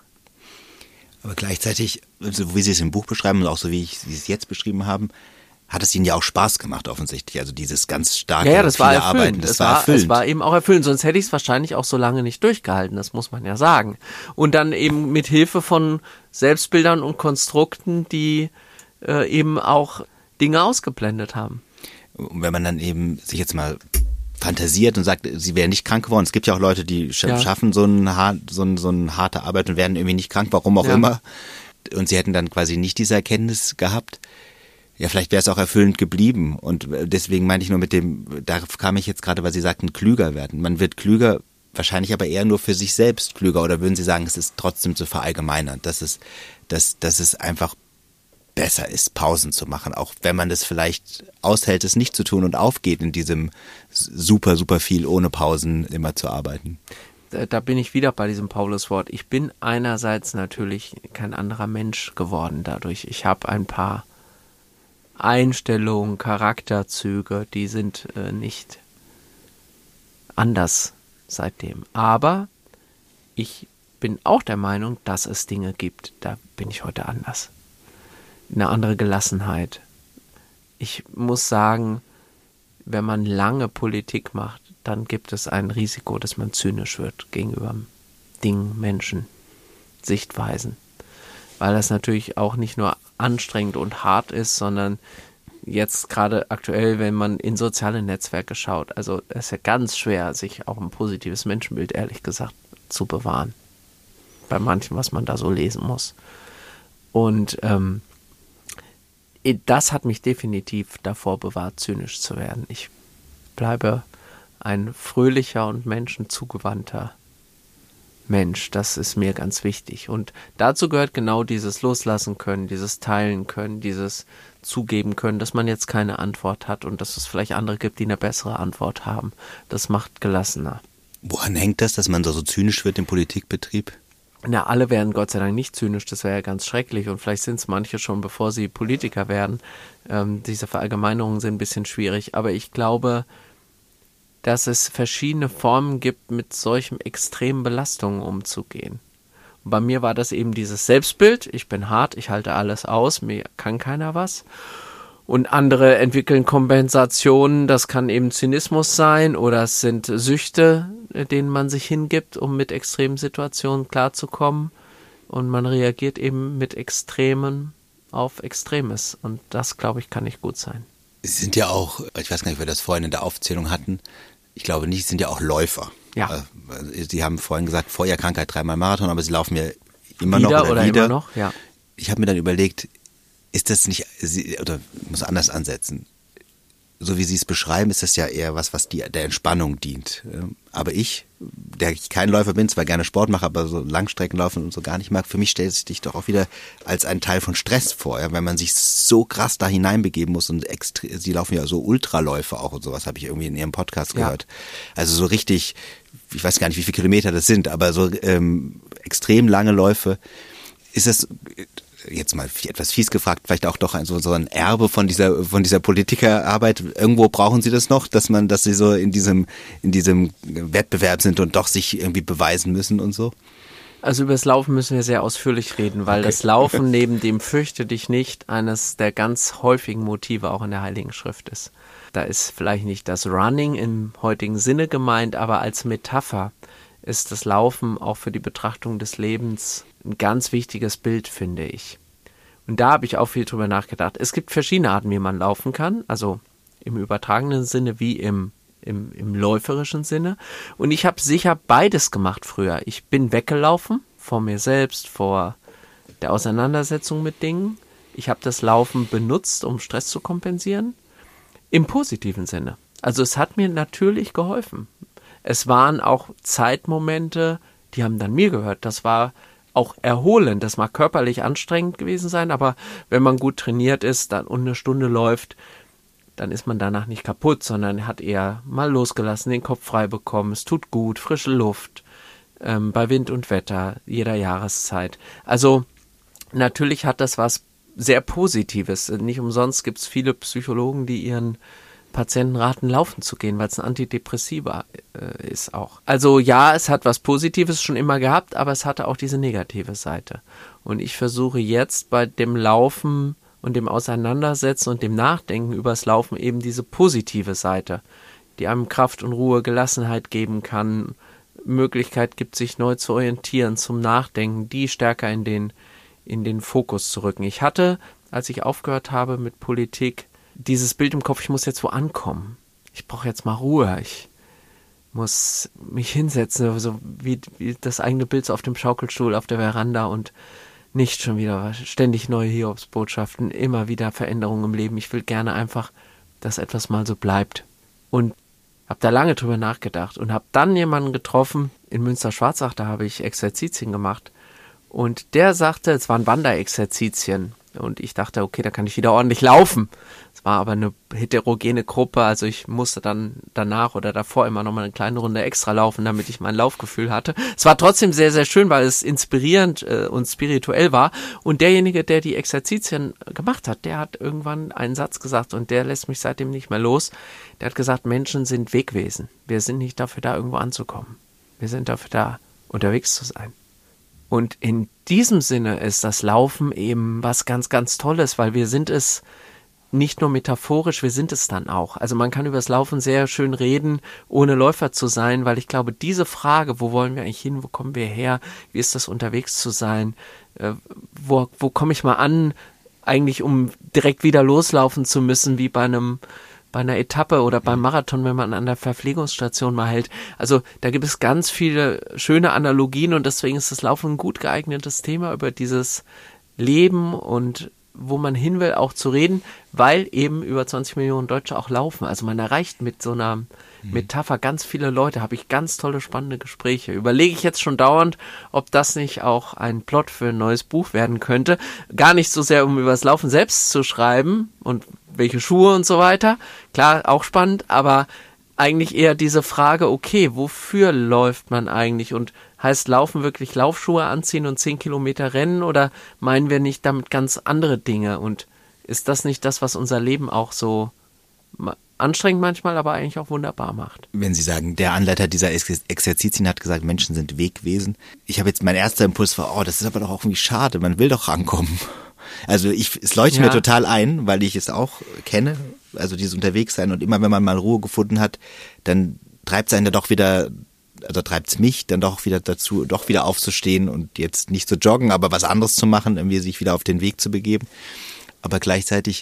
Speaker 2: Aber gleichzeitig, so wie Sie es im Buch beschreiben und auch so wie ich, Sie es jetzt beschrieben haben, hat es Ihnen ja auch Spaß gemacht offensichtlich. Also dieses ganz starke,
Speaker 1: ja, ja, das
Speaker 2: viele
Speaker 1: war erfüllend.
Speaker 2: Arbeiten, das
Speaker 1: es
Speaker 2: war
Speaker 1: war,
Speaker 2: erfüllend.
Speaker 1: Es war eben auch erfüllend, sonst hätte ich es wahrscheinlich auch so lange nicht durchgehalten, das muss man ja sagen. Und dann eben mit Hilfe von Selbstbildern und Konstrukten, die äh, eben auch Dinge ausgeblendet haben.
Speaker 2: Und wenn man dann eben sich jetzt mal fantasiert und sagt, sie wäre nicht krank geworden. Es gibt ja auch Leute, die sch-
Speaker 1: Ja.
Speaker 2: schaffen so, ein, so, ein, so eine harte Arbeit und werden irgendwie nicht krank, warum auch
Speaker 1: Ja.
Speaker 2: immer. Und sie hätten dann quasi nicht diese Erkenntnis gehabt. Ja, vielleicht wäre es auch erfüllend geblieben. Und deswegen meinte ich nur mit dem, da kam ich jetzt gerade, weil Sie sagten, klüger werden. Man wird klüger, wahrscheinlich aber eher nur für sich selbst klüger. Oder würden Sie sagen, es ist trotzdem zu verallgemeinern, dass es, dass, dass es einfach besser ist, Pausen zu machen, auch wenn man das vielleicht aushält, es nicht zu tun und aufgeht, in diesem super, super viel ohne Pausen immer zu arbeiten.
Speaker 1: Da, da bin ich wieder bei diesem Pauluswort. Ich bin einerseits natürlich kein anderer Mensch geworden dadurch. Ich habe ein paar Einstellungen, Charakterzüge, die sind äh, nicht anders seitdem. Aber ich bin auch der Meinung, dass es Dinge gibt, da bin ich heute anders. Eine andere Gelassenheit. Ich muss sagen, wenn man lange Politik macht, dann gibt es ein Risiko, dass man zynisch wird gegenüber Dingen, Menschen, Sichtweisen. Weil das natürlich auch nicht nur anstrengend und hart ist, sondern jetzt gerade aktuell, wenn man in soziale Netzwerke schaut, also es ist ja ganz schwer, sich auch ein positives Menschenbild, ehrlich gesagt, zu bewahren. Bei manchem, was man da so lesen muss. Und ähm, das hat mich definitiv davor bewahrt, zynisch zu werden. Ich bleibe ein fröhlicher und menschenzugewandter Mensch. Das ist mir ganz wichtig. Und dazu gehört genau dieses Loslassen können, dieses Teilen können, dieses Zugeben können, dass man jetzt keine Antwort hat und dass es vielleicht andere gibt, die eine bessere Antwort haben. Das macht gelassener.
Speaker 2: Woran hängt das, dass man so, so zynisch wird im Politikbetrieb?
Speaker 1: Na, alle werden Gott sei Dank nicht zynisch, das wäre ja ganz schrecklich und vielleicht sind es manche schon, bevor sie Politiker werden. Ähm, diese Verallgemeinerungen sind ein bisschen schwierig, aber ich glaube, dass es verschiedene Formen gibt, mit solchen extremen Belastungen umzugehen. Und bei mir war das eben dieses Selbstbild, ich bin hart, ich halte alles aus, mir kann keiner was. Und andere entwickeln Kompensationen, das kann eben Zynismus sein oder es sind Süchte, denen man sich hingibt, um mit extremen Situationen klarzukommen. Und man reagiert eben mit Extremen auf Extremes. Und das, glaube ich, kann nicht gut sein.
Speaker 2: Sie sind ja auch, ich weiß gar nicht, ob wir das vorhin in der Aufzählung hatten, ich glaube nicht, Sie sind ja auch Läufer.
Speaker 1: Ja.
Speaker 2: Sie haben vorhin gesagt, vor Ihrer Krankheit dreimal Marathon, aber Sie laufen ja immer
Speaker 1: wieder
Speaker 2: noch oder,
Speaker 1: oder
Speaker 2: wieder.
Speaker 1: Immer noch, ja.
Speaker 2: Ich habe mir dann überlegt, ist das nicht, oder ich muss anders ansetzen, so wie Sie es beschreiben, ist das ja eher was, was die, der Entspannung dient. Aber ich, der ich kein Läufer bin, zwar gerne Sport mache, aber so Langstreckenlaufen und so gar nicht mag, für mich stellt es sich doch auch wieder als ein Teil von Stress vor, ja, wenn man sich so krass da hineinbegeben muss und extre- Sie laufen ja so Ultraläufe auch und sowas, habe ich irgendwie in Ihrem Podcast gehört. Ja. Also so richtig, ich weiß gar nicht, wie viele Kilometer das sind, aber so ähm, extrem lange Läufe. Ist das jetzt mal etwas fies gefragt, vielleicht auch doch ein, so, so ein Erbe von dieser von dieser Politikerarbeit? Irgendwo brauchen Sie das noch, dass man, dass Sie so in diesem in diesem Wettbewerb sind und doch sich irgendwie beweisen müssen und so?
Speaker 1: Also über das Laufen müssen wir sehr ausführlich reden, weil okay. Das Laufen neben dem Fürchte dich nicht eines der ganz häufigen Motive auch in der Heiligen Schrift ist. Da ist vielleicht nicht das Running im heutigen Sinne gemeint, aber als Metapher ist das Laufen auch für die Betrachtung des Lebens ein ganz wichtiges Bild, finde ich. Und da habe ich auch viel drüber nachgedacht. Es gibt verschiedene Arten, wie man laufen kann, also im übertragenen Sinne wie im, im, im läuferischen Sinne. Und ich habe sicher beides gemacht früher. Ich bin weggelaufen vor mir selbst, vor der Auseinandersetzung mit Dingen. Ich habe das Laufen benutzt, um Stress zu kompensieren, im positiven Sinne. Also es hat mir natürlich geholfen. Es waren auch Zeitmomente, die haben dann mir gehört. Das war auch erholend. Das mag körperlich anstrengend gewesen sein, aber wenn man gut trainiert ist dann und eine Stunde läuft, dann ist man danach nicht kaputt, sondern hat eher mal losgelassen, den Kopf frei bekommen. Es tut gut, frische Luft, ähm, bei Wind und Wetter, jeder Jahreszeit. Also natürlich hat das was sehr Positives. Nicht umsonst gibt es viele Psychologen, die ihren Patienten raten, laufen zu gehen, weil es ein Antidepressiva äh, ist auch. Also ja, es hat was Positives schon immer gehabt, aber es hatte auch diese negative Seite. Und ich versuche jetzt bei dem Laufen und dem Auseinandersetzen und dem Nachdenken übers Laufen eben diese positive Seite, die einem Kraft und Ruhe, Gelassenheit geben kann, Möglichkeit gibt, sich neu zu orientieren, zum Nachdenken, die stärker in den, in den Fokus zu rücken. Ich hatte, als ich aufgehört habe mit Politik, dieses Bild im Kopf, ich muss jetzt wo ankommen. Ich brauche jetzt mal Ruhe. Ich muss mich hinsetzen, so wie, wie das eigene Bild so auf dem Schaukelstuhl auf der Veranda und nicht schon wieder ständig neue Hiobsbotschaften, immer wieder Veränderungen im Leben. Ich will gerne einfach, dass etwas mal so bleibt. Und habe da lange drüber nachgedacht und habe dann jemanden getroffen, in Münster-Schwarzach, da habe ich Exerzitien gemacht. Und der sagte, es waren Wanderexerzitien. Und ich dachte, okay, da kann ich wieder ordentlich laufen. Es war aber eine heterogene Gruppe, also ich musste dann danach oder davor immer nochmal eine kleine Runde extra laufen, damit ich mein Laufgefühl hatte. Es war trotzdem sehr, sehr schön, weil es inspirierend äh, und spirituell war. Und derjenige, der die Exerzitien gemacht hat, der hat irgendwann einen Satz gesagt und der lässt mich seitdem nicht mehr los. Der hat gesagt, Menschen sind Wegwesen. Wir sind nicht dafür da, irgendwo anzukommen. Wir sind dafür da, unterwegs zu sein. Und in diesem Sinne ist das Laufen eben was ganz, ganz Tolles, weil wir sind es nicht nur metaphorisch, wir sind es dann auch. Also man kann über das Laufen sehr schön reden, ohne Läufer zu sein, weil ich glaube, diese Frage, wo wollen wir eigentlich hin, wo kommen wir her, wie ist das unterwegs zu sein, äh, wo, wo komme ich mal an, eigentlich um direkt wieder loslaufen zu müssen, wie bei einem bei einer Etappe oder beim Marathon, wenn man an der Verpflegungsstation mal hält. Also da gibt es ganz viele schöne Analogien und deswegen ist das Laufen ein gut geeignetes Thema, über dieses Leben und wo man hin will, auch zu reden, weil eben über zwanzig Millionen Deutsche auch laufen. Also man erreicht mit so einer Metapher ganz viele Leute, habe ich ganz tolle, spannende Gespräche. Überlege ich jetzt schon dauernd, ob das nicht auch ein Plot für ein neues Buch werden könnte. Gar nicht so sehr, um über das Laufen selbst zu schreiben und welche Schuhe und so weiter. Klar, auch spannend, aber eigentlich eher diese Frage, okay, wofür läuft man eigentlich? Und heißt Laufen wirklich Laufschuhe anziehen und zehn Kilometer rennen oder meinen wir nicht damit ganz andere Dinge? Und ist das nicht das, was unser Leben auch so anstrengend manchmal, aber eigentlich auch wunderbar macht?
Speaker 2: Wenn Sie sagen, der Anleiter dieser Ex- Exerzitien hat gesagt, Menschen sind Wegwesen. Ich habe jetzt, mein erster Impuls war, oh, das ist aber doch auch irgendwie schade, man will doch rankommen. Also ich, es leuchtet
Speaker 1: Ja.
Speaker 2: mir total ein, weil ich es auch kenne, also dieses Unterwegssein, und immer wenn man mal Ruhe gefunden hat, dann treibt es einen dann doch wieder, also treibt es mich dann doch wieder dazu, doch wieder aufzustehen und jetzt nicht zu joggen, aber was anderes zu machen, irgendwie sich wieder auf den Weg zu begeben. Aber gleichzeitig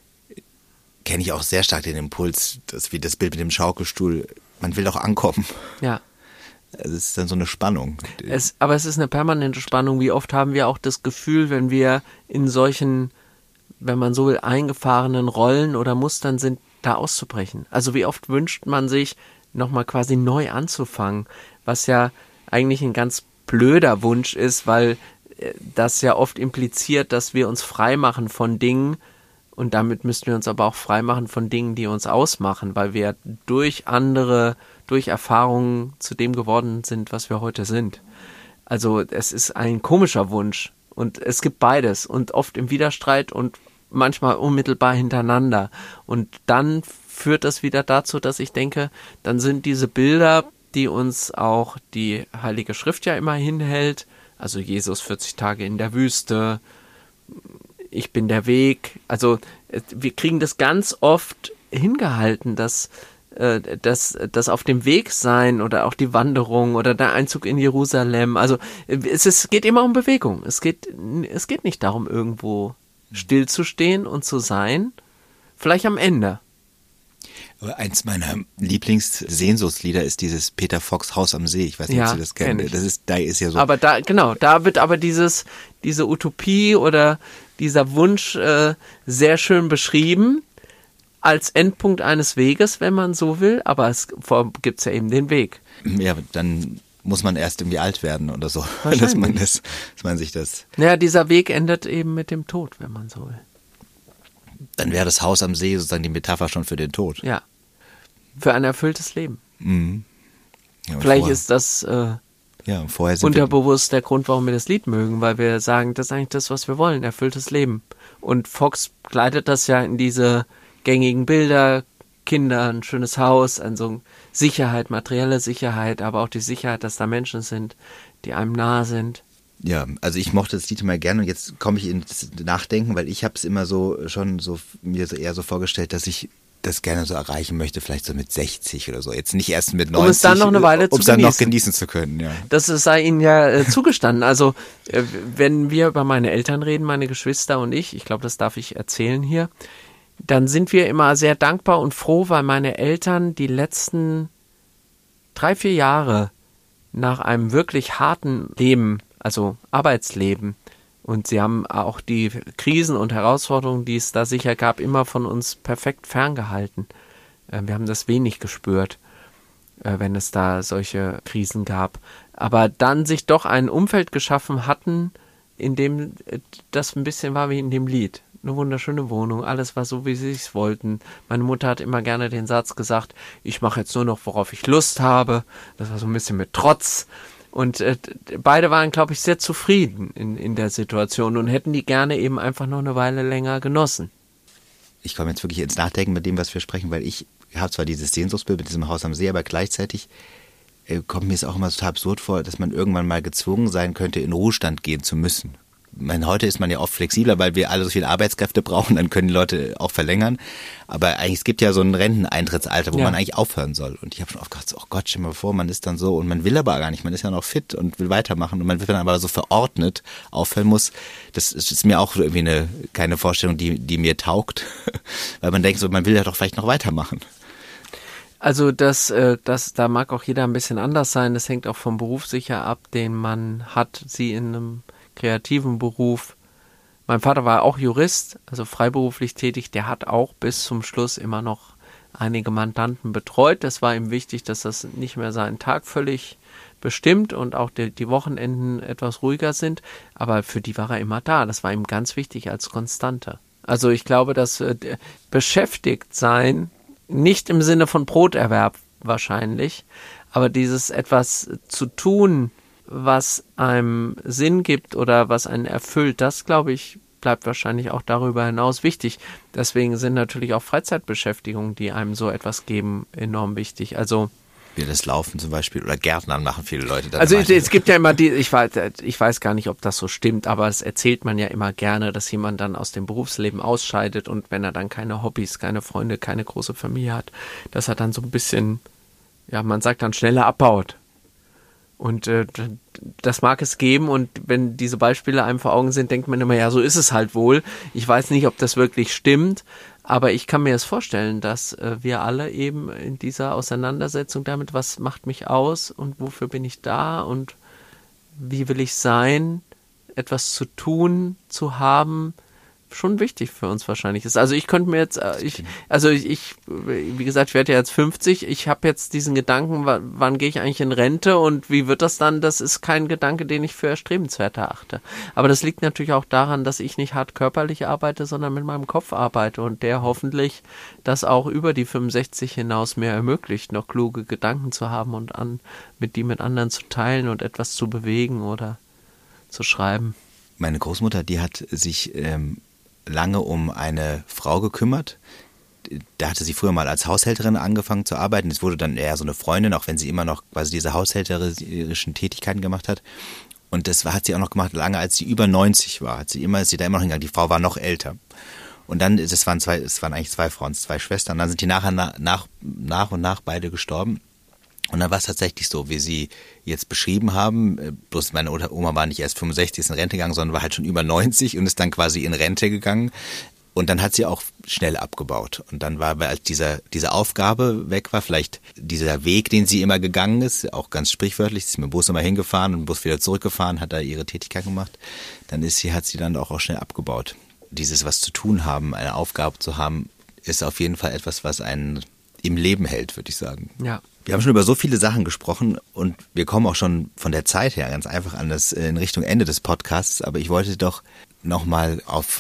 Speaker 2: kenne ich auch sehr stark den Impuls, dass wie das Bild mit dem Schaukelstuhl, man will doch ankommen.
Speaker 1: Ja.
Speaker 2: Es ist dann so eine Spannung.
Speaker 1: Es, aber es ist eine permanente Spannung. Wie oft haben wir auch das Gefühl, wenn wir in solchen, wenn man so will, eingefahrenen Rollen oder Mustern sind, da auszubrechen. Also wie oft wünscht man sich, nochmal quasi neu anzufangen, was ja eigentlich ein ganz blöder Wunsch ist, weil das ja oft impliziert, dass wir uns frei machen von Dingen, und damit müssten wir uns aber auch frei machen von Dingen, die uns ausmachen, weil wir durch andere, durch Erfahrungen zu dem geworden sind, was wir heute sind. Also es ist ein komischer Wunsch und es gibt beides und oft im Widerstreit und manchmal unmittelbar hintereinander. Und dann führt das wieder dazu, dass ich denke, dann sind diese Bilder, die uns auch die Heilige Schrift ja immer hinhält, also Jesus vierzig Tage in der Wüste, ich bin der Weg, also wir kriegen das ganz oft hingehalten, dass das, das auf dem Weg sein oder auch die Wanderung oder der Einzug in Jerusalem, also es ist, geht immer um Bewegung, es geht, es geht nicht darum, irgendwo stillzustehen und zu sein, vielleicht am Ende.
Speaker 2: Eins meiner Lieblingssehnsuchtslieder ist dieses Peter Fox Haus am See. Ich weiß nicht,
Speaker 1: ja,
Speaker 2: ob Sie das kennen.
Speaker 1: Kenn ich.
Speaker 2: Das ist, da ist ja so.
Speaker 1: Aber da, genau, da wird aber dieses, diese Utopie oder dieser Wunsch äh, sehr schön beschrieben als Endpunkt eines Weges, wenn man so will. Aber es gibt es ja eben den Weg.
Speaker 2: Ja, dann muss man erst irgendwie alt werden oder so, dass man das, dass man sich das.
Speaker 1: Naja, dieser Weg endet eben mit dem Tod, wenn man so will.
Speaker 2: Dann wäre das Haus am See sozusagen die Metapher schon für den Tod.
Speaker 1: Ja, für ein erfülltes Leben.
Speaker 2: Mhm. Ja,
Speaker 1: Vielleicht
Speaker 2: vorher,
Speaker 1: ist das äh,
Speaker 2: ja, vorher sind
Speaker 1: unterbewusst der Grund, warum wir das Lied mögen, weil wir sagen, das ist eigentlich das, was wir wollen, erfülltes Leben. Und Fox kleidet das ja in diese gängigen Bilder, Kinder, ein schönes Haus, an so Sicherheit, materielle Sicherheit, aber auch die Sicherheit, dass da Menschen sind, die einem nahe sind.
Speaker 2: Ja, also ich mochte das Lied immer gerne und jetzt komme ich ins Nachdenken, weil ich habe es immer so schon so mir so eher so vorgestellt, dass ich das gerne so erreichen möchte, vielleicht so mit sechzig oder so. Jetzt nicht erst mit neunzig.
Speaker 1: Um es dann noch eine Weile zu
Speaker 2: um es dann
Speaker 1: genießen.
Speaker 2: noch genießen zu können, ja.
Speaker 1: Das sei ihnen ja äh, zugestanden. Also äh, wenn wir über meine Eltern reden, meine Geschwister und ich, ich glaube, das darf ich erzählen hier, dann sind wir immer sehr dankbar und froh, weil meine Eltern die letzten drei, vier Jahre nach einem wirklich harten Leben, also Arbeitsleben, und sie haben auch die Krisen und Herausforderungen, die es da sicher gab, immer von uns perfekt ferngehalten. Wir haben das wenig gespürt, wenn es da solche Krisen gab. Aber dann sich doch ein Umfeld geschaffen hatten, in dem das ein bisschen war wie in dem Lied. Eine wunderschöne Wohnung, alles war so, wie sie es wollten. Meine Mutter hat immer gerne den Satz gesagt, ich mache jetzt nur noch, worauf ich Lust habe. Das war so ein bisschen mit Trotz. Und äh, beide waren, glaube ich, sehr zufrieden in, in der Situation und hätten die gerne eben einfach noch eine Weile länger genossen.
Speaker 2: Ich komme jetzt wirklich ins Nachdenken mit dem, was wir sprechen, weil ich habe zwar dieses Sehnsuchtsbild mit diesem Haus am See, aber gleichzeitig äh, kommt mir es auch immer total absurd vor, dass man irgendwann mal gezwungen sein könnte, in Ruhestand gehen zu müssen. Ich meine, heute ist man ja oft flexibler, weil wir alle so viele Arbeitskräfte brauchen, dann können die Leute auch verlängern. Aber eigentlich, es gibt ja so ein Renteneintrittsalter, wo ja. man eigentlich aufhören soll. Und ich habe schon oft gedacht, oh Gott, stell dir mal vor, man ist dann so und man will aber gar nicht, man ist ja noch fit und will weitermachen und man wird dann aber so verordnet aufhören muss. Das ist mir auch irgendwie eine keine Vorstellung, die, die mir taugt, weil man denkt so, man will ja doch vielleicht noch weitermachen.
Speaker 1: Also das, äh, das, da mag auch jeder ein bisschen anders sein. Das hängt auch vom Beruf sicher ab, den man hat. Sie in einem kreativen Beruf Mein Vater war auch Jurist, also freiberuflich tätig. Der hat auch bis zum Schluss immer noch einige Mandanten betreut. Das war ihm wichtig, dass das nicht mehr seinen Tag völlig bestimmt und auch die, die Wochenenden etwas ruhiger sind. Aber für die war er immer da. Das war ihm ganz wichtig als Konstante. Also ich glaube, dass äh, beschäftigt sein, nicht im Sinne von Broterwerb wahrscheinlich, aber dieses etwas zu tun, was einem Sinn gibt oder was einen erfüllt, das, glaube ich, bleibt wahrscheinlich auch darüber hinaus wichtig. Deswegen sind natürlich auch Freizeitbeschäftigungen, die einem so etwas geben, enorm wichtig. Also
Speaker 2: wie das Laufen zum Beispiel oder Gärtnern machen viele Leute. Dann
Speaker 1: also es, es gibt ja immer die, ich weiß, ich weiß gar nicht, ob das so stimmt, aber es erzählt man ja immer gerne, dass jemand dann aus dem Berufsleben ausscheidet und wenn er dann keine Hobbys, keine Freunde, keine große Familie hat, dass er dann so ein bisschen, ja, man sagt dann schneller abbaut. Und äh, das mag es geben und wenn diese Beispiele einem vor Augen sind, denkt man immer, ja, so ist es halt wohl. Ich weiß nicht, ob das wirklich stimmt, aber ich kann mir es vorstellen, dass äh, wir alle eben in dieser Auseinandersetzung damit, was macht mich aus und wofür bin ich da und wie will ich sein, etwas zu tun, zu haben, schon wichtig für uns wahrscheinlich ist. Also ich könnte mir jetzt, ich, also ich, wie gesagt, ich werde ja jetzt fünfzig, ich habe jetzt diesen Gedanken, wann, wann gehe ich eigentlich in Rente und wie wird das dann, das ist kein Gedanke, den ich für erstrebenswert erachte. Aber das liegt natürlich auch daran, dass ich nicht hart körperlich arbeite, sondern mit meinem Kopf arbeite und der hoffentlich das auch über die fünfundsechzig hinaus mir ermöglicht, noch kluge Gedanken zu haben und an, mit die mit anderen zu teilen und etwas zu bewegen oder zu schreiben.
Speaker 2: Meine Großmutter, die hat sich ähm lange um eine Frau gekümmert. Da hatte sie früher mal als Haushälterin angefangen zu arbeiten. Es wurde dann eher so eine Freundin, auch wenn sie immer noch quasi diese haushälterischen Tätigkeiten gemacht hat. Und das hat sie auch noch gemacht, lange als sie über neunzig war. Hat sie immer, ist sie da immer noch hingegangen. Die Frau war noch älter. Und dann, das waren zwei, es waren eigentlich zwei Frauen, zwei Schwestern. Dann sind die nachher nach, nach, nach und nach beide gestorben. Und dann war es tatsächlich so, wie Sie jetzt beschrieben haben, bloß meine Oma war nicht erst fünfundsechzig, ist in Rente gegangen, sondern war halt schon über neunzig und ist dann quasi in Rente gegangen. Und dann hat sie auch schnell abgebaut. Und dann war, weil als dieser, diese Aufgabe weg war, vielleicht dieser Weg, den sie immer gegangen ist, auch ganz sprichwörtlich, sie ist mit dem Bus immer hingefahren und mit dem Bus wieder zurückgefahren, hat da ihre Tätigkeit gemacht, dann ist sie, hat sie dann auch, auch schnell abgebaut. Dieses was zu tun haben, eine Aufgabe zu haben, ist auf jeden Fall etwas, was einen im Leben hält, würde ich sagen.
Speaker 1: Ja.
Speaker 2: Wir haben schon über so viele Sachen gesprochen und wir kommen auch schon von der Zeit her ganz einfach an das, in Richtung Ende des Podcasts, aber ich wollte doch nochmal auf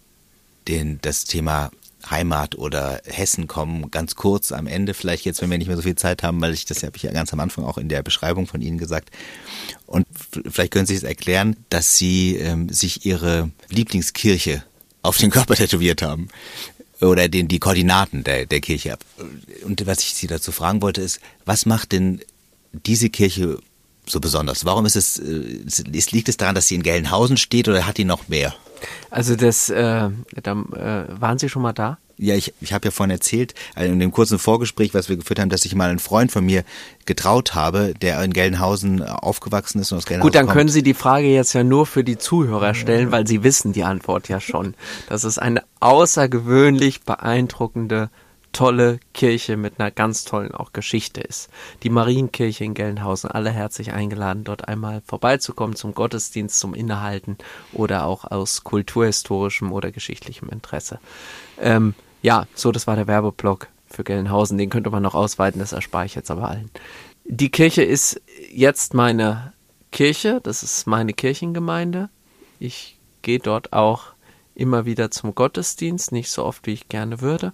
Speaker 2: den, das Thema Heimat oder Hessen kommen, ganz kurz am Ende, vielleicht jetzt, wenn wir nicht mehr so viel Zeit haben, weil ich das habe ich ja ganz am Anfang auch in der Beschreibung von Ihnen gesagt. Und vielleicht können Sie es erklären, dass Sie ähm, sich Ihre Lieblingskirche auf den Körper tätowiert haben. Oder den, die Koordinaten der, der Kirche ab. Und was ich Sie dazu fragen wollte ist, was macht denn diese Kirche so besonders? Warum ist es, es liegt es daran, dass sie in Gelnhausen steht oder hat die noch mehr?
Speaker 1: Also das, äh, da, äh, waren Sie schon mal da?
Speaker 2: Ja, ich, ich habe ja vorhin erzählt, also in dem kurzen Vorgespräch, was wir geführt haben, dass ich mal einen Freund von mir getraut habe, der in Gelnhausen aufgewachsen ist und aus Gelnhausen
Speaker 1: Gut, dann
Speaker 2: kommt.
Speaker 1: können Sie die Frage jetzt ja nur für die Zuhörer stellen, weil Sie wissen die Antwort ja schon. Das ist eine außergewöhnlich beeindruckende, tolle Kirche mit einer ganz tollen auch Geschichte ist. Die Marienkirche in Gelnhausen, alle herzlich eingeladen, dort einmal vorbeizukommen zum Gottesdienst, zum Innehalten oder auch aus kulturhistorischem oder geschichtlichem Interesse. Ähm, ja, so, das war der Werbeblock für Gelnhausen. Den könnte man noch ausweiten, das erspare ich jetzt aber allen. Die Kirche ist jetzt meine Kirche, das ist meine Kirchengemeinde. Ich gehe dort auch immer wieder zum Gottesdienst, nicht so oft, wie ich gerne würde,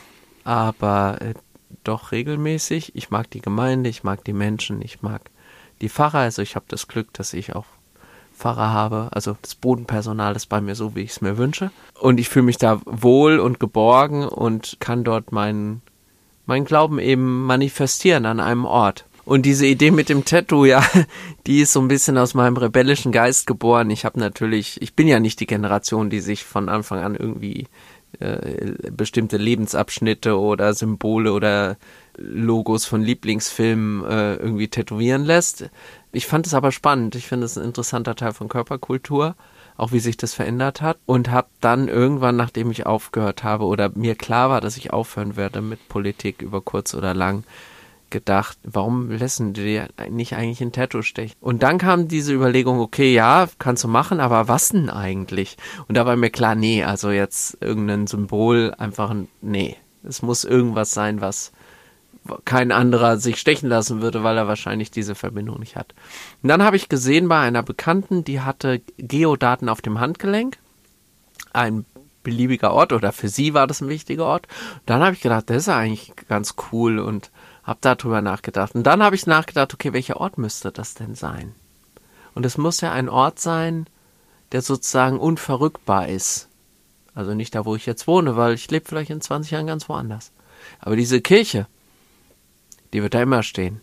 Speaker 1: aber äh, doch regelmäßig. Ich mag die Gemeinde, ich mag die Menschen, ich mag die Pfarrer. Also ich habe das Glück, dass ich auch Pfarrer habe, also das Bodenpersonal ist bei mir so, wie ich es mir wünsche. Und ich fühle mich da wohl und geborgen und kann dort meinen, meinen Glauben eben manifestieren an einem Ort. Und diese Idee mit dem Tattoo, ja, die ist so ein bisschen aus meinem rebellischen Geist geboren. Ich habe natürlich, ich bin ja nicht die Generation, die sich von Anfang an irgendwie äh, bestimmte Lebensabschnitte oder Symbole oder Logos von Lieblingsfilmen äh, irgendwie tätowieren lässt. Ich fand es aber spannend. Ich finde es ein interessanter Teil von Körperkultur, auch wie sich das verändert hat. Und habe dann irgendwann, nachdem ich aufgehört habe oder mir klar war, dass ich aufhören werde mit Politik über kurz oder lang, gedacht, warum lassen die dir nicht eigentlich ein Tattoo stechen? Und dann kam diese Überlegung, okay, ja, kannst du machen, aber was denn eigentlich? Und da war mir klar, nee, also jetzt irgendein Symbol, einfach ein, nee. Es muss irgendwas sein, was kein anderer sich stechen lassen würde, weil er wahrscheinlich diese Verbindung nicht hat. Und dann habe ich gesehen bei einer Bekannten, die hatte Geodaten auf dem Handgelenk, ein beliebiger Ort, oder für sie war das ein wichtiger Ort. Und dann habe ich gedacht, das ist eigentlich ganz cool und habe darüber nachgedacht. Und dann habe ich nachgedacht, okay, welcher Ort müsste das denn sein? Und es muss ja ein Ort sein, der sozusagen unverrückbar ist. Also nicht da, wo ich jetzt wohne, weil ich lebe vielleicht in zwanzig Jahren ganz woanders. Aber diese Kirche, die wird da immer stehen.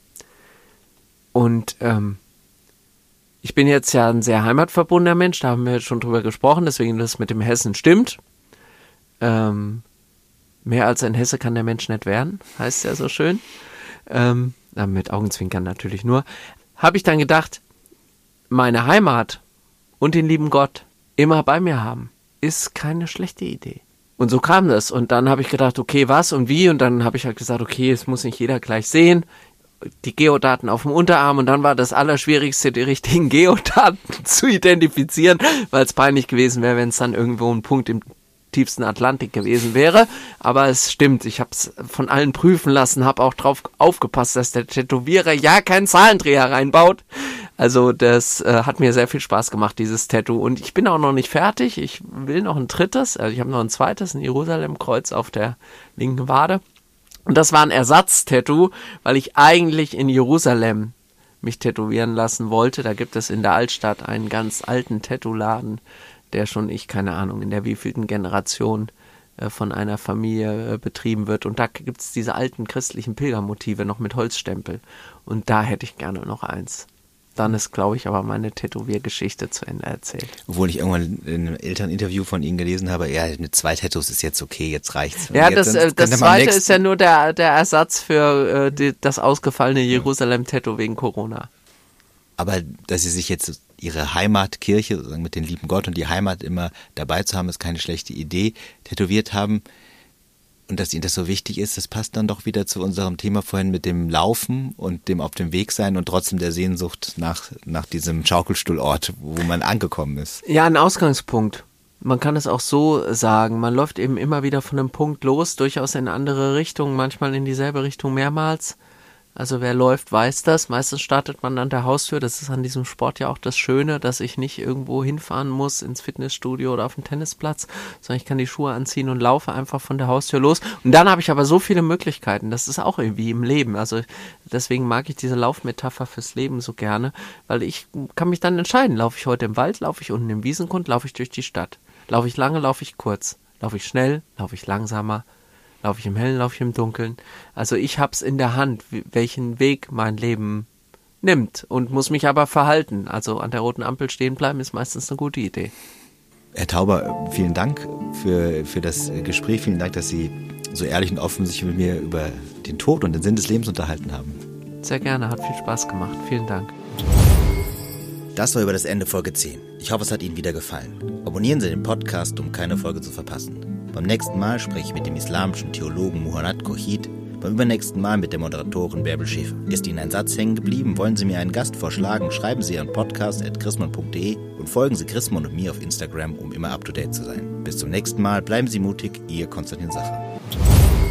Speaker 1: Und ähm, ich bin jetzt ja ein sehr heimatverbundener Mensch, da haben wir schon drüber gesprochen, deswegen das mit dem Hessen stimmt. Ähm, mehr als ein Hesse kann der Mensch nicht werden, heißt ja so schön. Ähm, mit Augenzwinkern natürlich nur. Habe ich dann gedacht, meine Heimat und den lieben Gott immer bei mir haben, ist keine schlechte Idee. Und so kam das. Und dann habe ich gedacht, okay, was und wie? Und dann habe ich halt gesagt, okay, es muss nicht jeder gleich sehen. Die Geodaten auf dem Unterarm. Und dann war das Allerschwierigste, die richtigen Geodaten zu identifizieren, weil es peinlich gewesen wäre, wenn es dann irgendwo ein Punkt im tiefsten Atlantik gewesen wäre. Aber es stimmt, ich habe es von allen prüfen lassen, habe auch drauf aufgepasst, dass der Tätowierer ja keinen Zahlendreher reinbaut. Also das äh, hat mir sehr viel Spaß gemacht, dieses Tattoo. Und ich bin auch noch nicht fertig. Ich will noch ein drittes. Also ich habe noch ein zweites, ein Jerusalem-Kreuz auf der linken Wade. Und das war ein Ersatz-Tattoo, weil ich eigentlich in Jerusalem mich tätowieren lassen wollte. Da gibt es in der Altstadt einen ganz alten Tattoo-Laden, der schon, ich keine Ahnung, in der wievielten Generation äh, von einer Familie äh, betrieben wird. Und da gibt es diese alten christlichen Pilgermotive noch mit Holzstempel. Und da hätte ich gerne noch eins. Dann ist, glaube ich, aber meine Tätowiergeschichte zu Ende erzählt.
Speaker 2: Obwohl ich irgendwann in einem Elterninterview von Ihnen gelesen habe, ja, mit zwei Tattoos ist jetzt okay, jetzt reicht's.
Speaker 1: Ja,
Speaker 2: jetzt,
Speaker 1: das, äh, das zweite ist ja nur der, der Ersatz für äh, die, das ausgefallene Jerusalem-Tattoo wegen Corona.
Speaker 2: Aber dass Sie sich jetzt Ihre Heimatkirche, sozusagen mit dem lieben Gott und die Heimat immer dabei zu haben, ist keine schlechte Idee, tätowiert haben. Und dass Ihnen das so wichtig ist, das passt dann doch wieder zu unserem Thema vorhin mit dem Laufen und dem auf dem Weg sein und trotzdem der Sehnsucht nach, nach diesem Schaukelstuhlort, wo man angekommen ist.
Speaker 1: Ja, ein Ausgangspunkt. Man kann es auch so sagen. Man läuft eben immer wieder von einem Punkt los, durchaus in andere Richtungen, manchmal in dieselbe Richtung mehrmals. Also wer läuft, weiß das. Meistens startet man an der Haustür. Das ist an diesem Sport ja auch das Schöne, dass ich nicht irgendwo hinfahren muss ins Fitnessstudio oder auf den Tennisplatz, sondern ich kann die Schuhe anziehen und laufe einfach von der Haustür los. Und dann habe ich aber so viele Möglichkeiten. Das ist auch irgendwie im Leben. Also deswegen mag ich diese Laufmetapher fürs Leben so gerne, weil ich kann mich dann entscheiden. Laufe ich heute im Wald, laufe ich unten im Wiesengrund, laufe ich durch die Stadt. Laufe ich lange, laufe ich kurz. Laufe ich schnell, laufe ich langsamer. Laufe ich im Hellen, laufe ich im Dunkeln. Also ich hab's in der Hand, welchen Weg mein Leben nimmt und muss mich aber verhalten. Also an der roten Ampel stehen bleiben ist meistens eine gute Idee.
Speaker 2: Herr Tauber, vielen Dank für, für das Gespräch. Vielen Dank, dass Sie so ehrlich und offen sich mit mir über den Tod und den Sinn des Lebens unterhalten haben.
Speaker 1: Sehr gerne, hat viel Spaß gemacht. Vielen Dank.
Speaker 2: Das war über das Ende Folge zehn. Ich hoffe, es hat Ihnen wieder gefallen. Abonnieren Sie den Podcast, um keine Folge zu verpassen. Beim nächsten Mal spreche ich mit dem islamischen Theologen Muhannad Kochit, beim übernächsten Mal mit der Moderatorin Bärbel Schäfer. Ist Ihnen ein Satz hängen geblieben? Wollen Sie mir einen Gast vorschlagen? Schreiben Sie an podcast at chrismon punkt de und folgen Sie Chrismon und mir auf Instagram, um immer up to date zu sein. Bis zum nächsten Mal, bleiben Sie mutig, Ihr Konstantin Sacher.